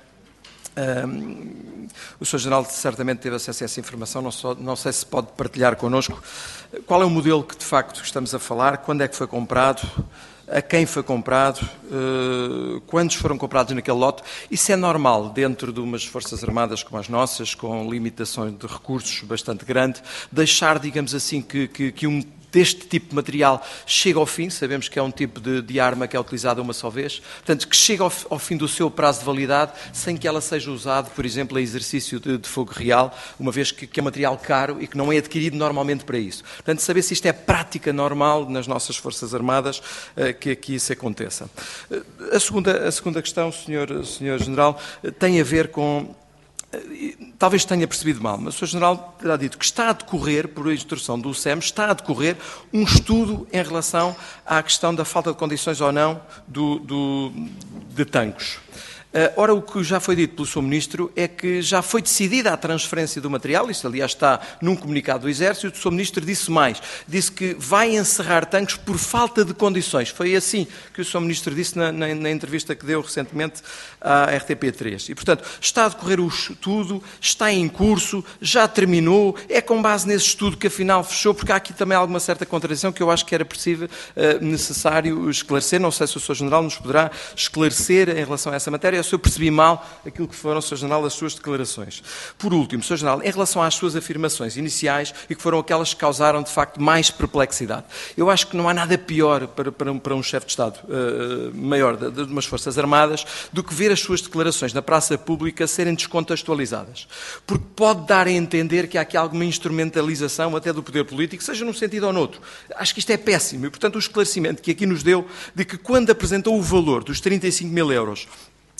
o Sr. General certamente teve acesso a essa informação, não sei se pode partilhar connosco qual é o modelo que de facto estamos a falar, quando é que foi comprado, a quem foi comprado, quantos foram comprados naquele lote. Isso é normal dentro de umas Forças Armadas como as nossas, com limitações de recursos bastante grande, deixar, digamos assim, que deste tipo de material chega ao fim, sabemos que é um tipo de arma que é utilizada uma só vez, portanto, que chega ao fim do seu prazo de validade sem que ela seja usada, por exemplo, em exercício de fogo real, uma vez que é material caro e que não é adquirido normalmente para isso. Portanto, saber se isto é prática normal nas nossas Forças Armadas, que isso aconteça. A segunda questão, Sr. General, tem a ver com... Talvez tenha percebido mal, mas o Sr. General terá dito que está a decorrer, por instrução do SEM, está a decorrer um estudo em relação à questão da falta de condições ou não de tanques. Ora, o que já foi dito pelo Sr. Ministro é que já foi decidida a transferência do material, isto aliás está num comunicado do Exército, e o Sr. Ministro disse mais, disse que vai encerrar tanques por falta de condições. Foi assim que o Sr. Ministro disse na entrevista que deu recentemente à RTP3. E, portanto, está a decorrer o estudo, está em curso, já terminou, é com base nesse estudo que afinal fechou, porque há aqui também alguma certa contradição que eu acho que era possível, necessário esclarecer. Não sei se o Sr. General nos poderá esclarecer em relação a essa matéria, ou se eu percebi mal aquilo que foram, Sr. General, as suas declarações. Por último, Sr. General, em relação às suas afirmações iniciais e que foram aquelas que causaram, de facto, mais perplexidade. Eu acho que não há nada pior para um chefe de Estado maior de umas Forças Armadas do que ver as suas declarações na praça pública serem descontextualizadas. Porque pode dar a entender que há aqui alguma instrumentalização até do poder político, seja num sentido ou noutro. Acho que isto é péssimo e, portanto, o esclarecimento que aqui nos deu de que quando apresentou o valor dos 35 mil euros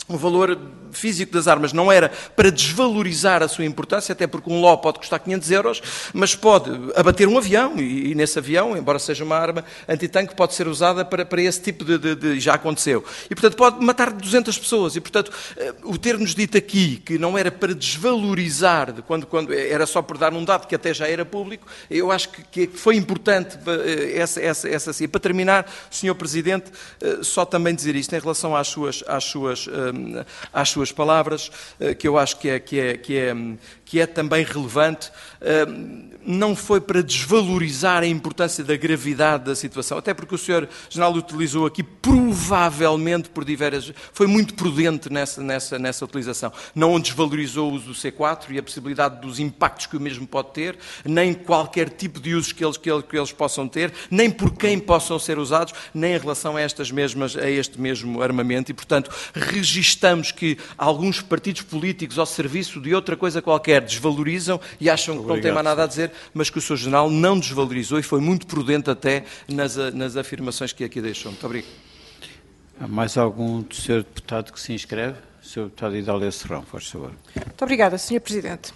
o valor físico das armas não era para desvalorizar a sua importância, até porque um LO pode custar 500 euros, mas pode abater um avião, e nesse avião, embora seja uma arma antitanque, pode ser usada para esse tipo de já aconteceu. E, portanto, pode matar 200 pessoas. E, portanto, o ter-nos dito aqui que não era para desvalorizar, quando era só por dar um dado que até já era público, eu acho que foi importante essa assim. Para terminar, Sr. Presidente, só também dizer isto em relação às suas palavras, que eu acho que é também relevante. Não foi para desvalorizar a importância da gravidade da situação, até porque o Sr. General utilizou aqui, provavelmente por diversas... Foi muito prudente nessa utilização. Não desvalorizou o uso do C4 e a possibilidade dos impactos que o mesmo pode ter, nem qualquer tipo de usos que eles possam ter, nem por quem possam ser usados, nem em relação a este mesmo armamento. E, portanto, registamos que alguns partidos políticos ao serviço de outra coisa qualquer desvalorizam e acham que não tem mais nada a dizer, mas que o Sr. General não desvalorizou e foi muito prudente até nas afirmações que aqui deixou. Muito obrigado. Há mais algum do Sr. Deputado que se inscreve? Sr. Deputado Idália Serrão, faz favor. Muito obrigada, Sr. Presidente.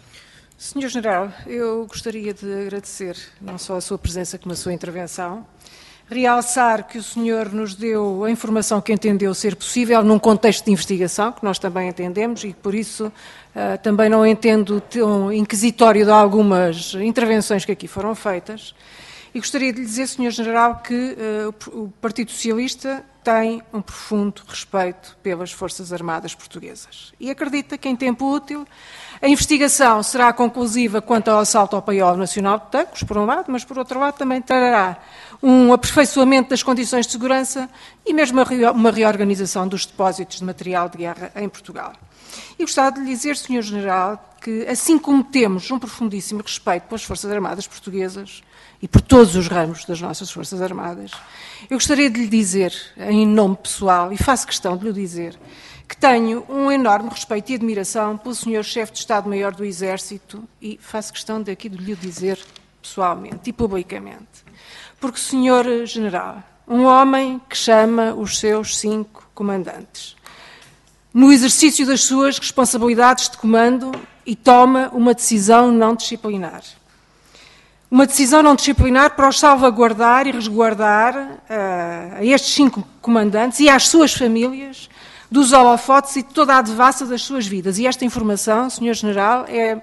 Sr. General, eu gostaria de agradecer não só a sua presença como a sua intervenção, realçar que o senhor nos deu a informação que entendeu ser possível num contexto de investigação, que nós também entendemos, e por isso também não entendo tão inquisitório de algumas intervenções que aqui foram feitas. E gostaria de lhe dizer, Sr. General, que o Partido Socialista tem um profundo respeito pelas Forças Armadas Portuguesas e acredita que, em tempo útil, a investigação será conclusiva quanto ao assalto ao Paiol Nacional de Tancos, por um lado, mas, por outro lado, também trará um aperfeiçoamento das condições de segurança e mesmo uma reorganização dos depósitos de material de guerra em Portugal. E gostava de lhe dizer, Sr. General, que, assim como temos um profundíssimo respeito pelas Forças Armadas Portuguesas e por todos os ramos das nossas Forças Armadas, eu gostaria de lhe dizer, em nome pessoal, e faço questão de lhe dizer, que tenho um enorme respeito e admiração pelo Sr. Chefe de Estado-Maior do Exército e faço questão de lhe dizer pessoalmente e publicamente. Porque, Sr. General, um homem que chama os seus 5 comandantes no exercício das suas responsabilidades de comando e toma uma decisão não disciplinar. Uma decisão não disciplinar para os salvaguardar e resguardar a estes 5 comandantes e às suas famílias dos holofotes e de toda a devassa das suas vidas. E esta informação, Sr. General, é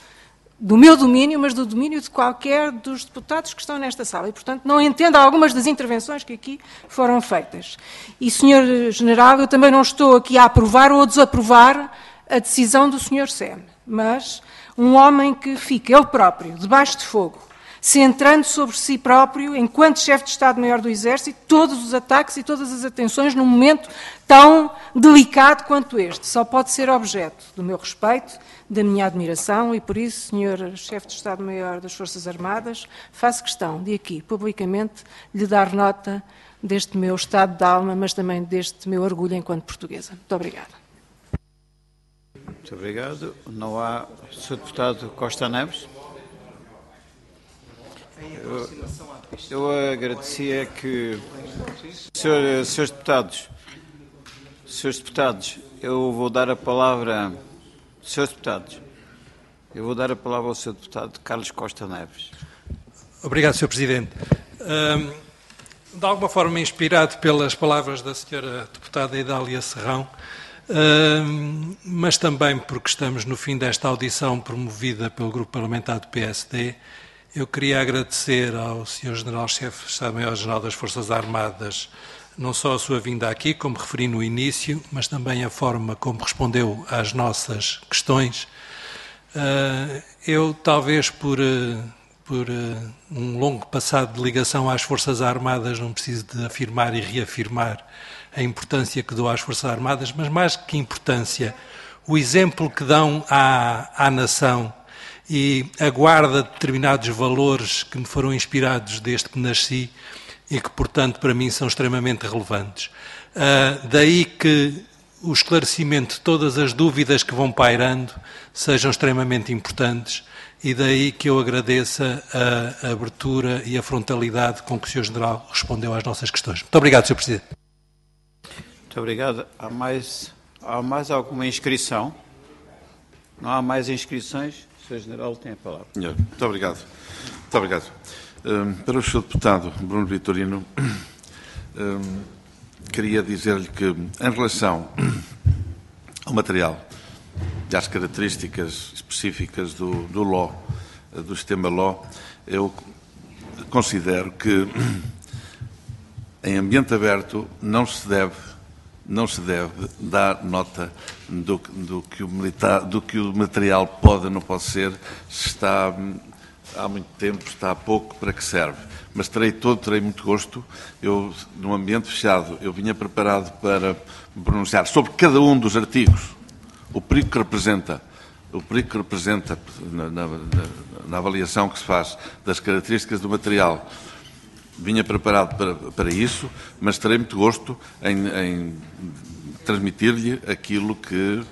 do meu domínio, mas do domínio de qualquer dos deputados que estão nesta sala. E, portanto, não entendo algumas das intervenções que aqui foram feitas. E, Sr. General, eu também não estou aqui a aprovar ou a desaprovar a decisão do Sr. Sem, mas um homem que fica, ele próprio, debaixo de fogo, centrando sobre si próprio, enquanto chefe de Estado-Maior do Exército, todos os ataques e todas as atenções num momento tão delicado quanto este. Só pode ser objeto do meu respeito, da minha admiração e, por isso, Sr. Chefe de Estado-Maior das Forças Armadas, faço questão de aqui, publicamente, lhe dar nota deste meu estado de alma, mas também deste meu orgulho enquanto portuguesa. Muito obrigada. Muito obrigado. Não há... Sr. Deputado Costa Neves? Eu agradecia que... Senhores deputados, eu vou dar a palavra... Senhores deputados, eu vou dar a palavra ao Sr. Deputado Carlos Costa Neves. Obrigado, Sr. Presidente. De alguma forma inspirado pelas palavras da Sra. Deputada Idália Serrão, mas também porque estamos no fim desta audição promovida pelo Grupo Parlamentar do PSD, eu queria agradecer ao Sr. General-Chefe de Estado-Maior-General das Forças Armadas não só a sua vinda aqui, como referi no início, mas também a forma como respondeu às nossas questões. Eu, talvez por um longo passado de ligação às Forças Armadas, não preciso de afirmar e reafirmar a importância que dou às Forças Armadas, mas mais que importância, o exemplo que dão à nação e a guarda de determinados valores que me foram inspirados desde que nasci e que, portanto, para mim são extremamente relevantes. Daí que o esclarecimento de todas as dúvidas que vão pairando sejam extremamente importantes e daí que eu agradeça a abertura e a frontalidade com que o Sr. General respondeu às nossas questões. Muito obrigado, Sr. Presidente. Muito obrigado. Há mais Há mais alguma inscrição? Não há mais inscrições? O Sr. General tem a palavra. Muito obrigado. Muito obrigado. Para o Sr. Deputado Bruno Vitorino, queria dizer-lhe que, em relação ao material e às características específicas do LOA, do sistema LOA, eu considero que, em ambiente aberto, não se deve dar nota do que o material pode ou não pode ser, se está há muito tempo, está há pouco, para que serve. Mas terei muito gosto. Eu, num ambiente fechado, eu vinha preparado para me pronunciar sobre cada um dos artigos, o perigo que representa na avaliação que se faz das características do material. Vinha preparado para isso, mas terei muito gosto em transmitir-lhe aquilo que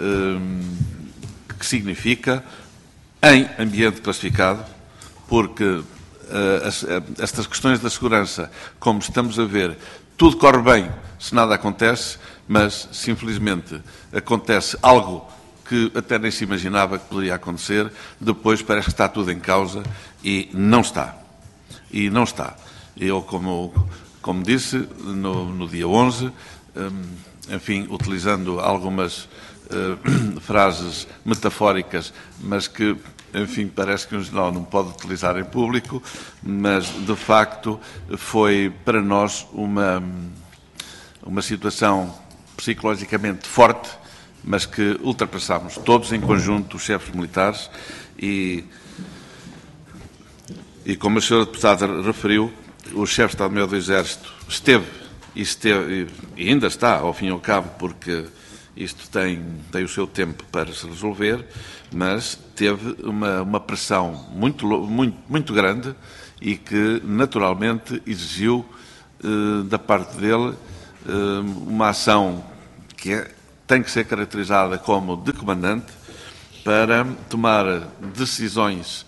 significa em ambiente classificado, porque estas questões da segurança, como estamos a ver, tudo corre bem se nada acontece, mas se infelizmente acontece algo que até nem se imaginava que poderia acontecer, depois parece que está tudo em causa e não está. E não está. Eu, como disse, no dia 11, enfim, utilizando algumas frases metafóricas, mas que, enfim, parece que um general não pode utilizar em público, mas, de facto, foi para nós uma situação psicologicamente forte, mas que ultrapassámos todos em conjunto, os chefes militares, e como a senhora deputada referiu, o chefe de Estado-Maior do Exército esteve e ainda está, ao fim e ao cabo, porque isto tem o seu tempo para se resolver, mas teve uma pressão muito grande e que, naturalmente, exigiu da parte dele uma ação que tem que ser caracterizada como de comandante para tomar decisões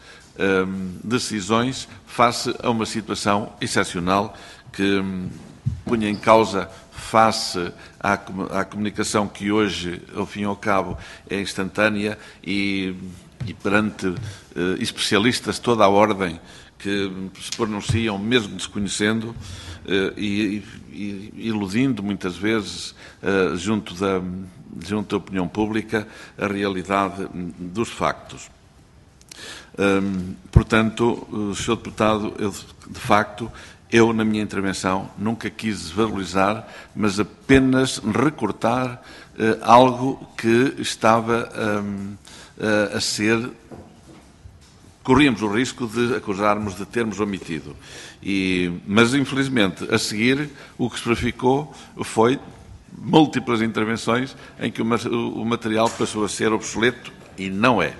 face a uma situação excepcional que punha em causa, face à comunicação que hoje, ao fim e ao cabo, é instantânea e perante especialistas de toda a ordem que se pronunciam, mesmo desconhecendo e iludindo muitas vezes junto da opinião pública a realidade dos factos. Portanto, Sr. Deputado, de facto, eu, na minha intervenção, nunca quis valorizar, mas apenas recortar algo que estava a ser... Corríamos o risco de acusarmos de termos omitido. Mas, infelizmente, a seguir, o que se verificou foi múltiplas intervenções em que o material passou a ser obsoleto e não é.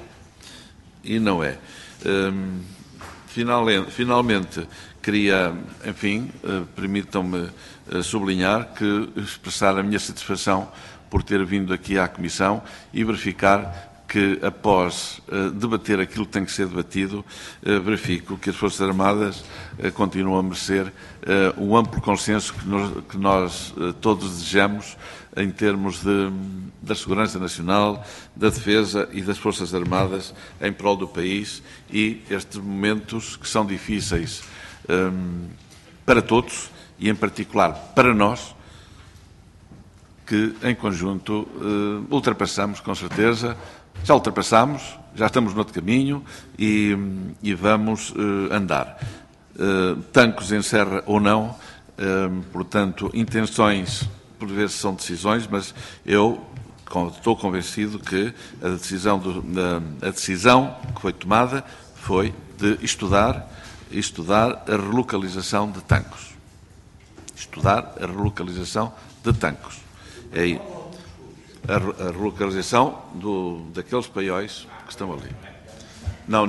Finalmente, queria, enfim, permitam-me sublinhar que expressar a minha satisfação por ter vindo aqui à Comissão e verificar que, após debater aquilo que tem que ser debatido, verifico que as Forças Armadas continuam a merecer o amplo consenso que nós todos desejamos em termos da segurança nacional, da defesa e das Forças Armadas em prol do país e estes momentos que são difíceis para todos e, em particular, para nós, que, em conjunto, ultrapassamos, com certeza. Já ultrapassamos, já estamos no outro caminho e vamos andar. Tancos em serra ou não, portanto, intenções, por vezes são decisões, mas eu estou convencido que a decisão que foi tomada foi de estudar a relocalização de Tancos. Estudar a relocalização de Tancos. É aí. A relocalização daqueles paióis que estão ali. Não.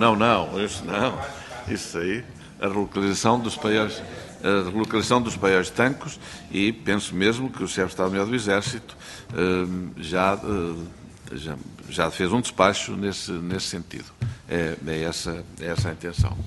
Isso aí. A relocalização dos paióis de Tancos e penso mesmo que o chefe de Estado-Maior do Exército já fez um despacho nesse sentido. É essa a intenção.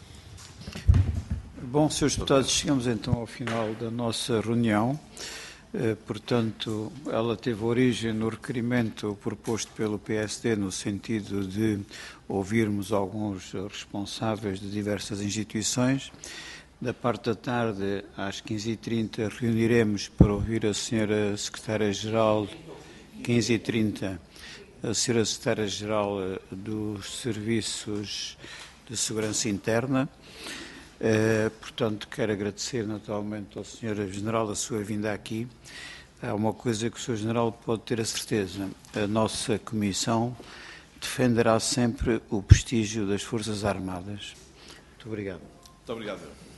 Bom, Srs. Deputados, chegamos então ao final da nossa reunião. Portanto, ela teve origem no requerimento proposto pelo PSD no sentido de ouvirmos alguns responsáveis de diversas instituições. Da parte da tarde, às 15h30, reuniremos para ouvir a Sra. Secretária-Geral, 15h30, a Sra. Secretária-Geral dos Serviços de Segurança Interna. Portanto, quero agradecer naturalmente ao Sr. General a sua vinda aqui. Há uma coisa que o Sr. General pode ter a certeza: a nossa Comissão defenderá sempre o prestígio das Forças Armadas. Muito obrigado. Muito obrigado.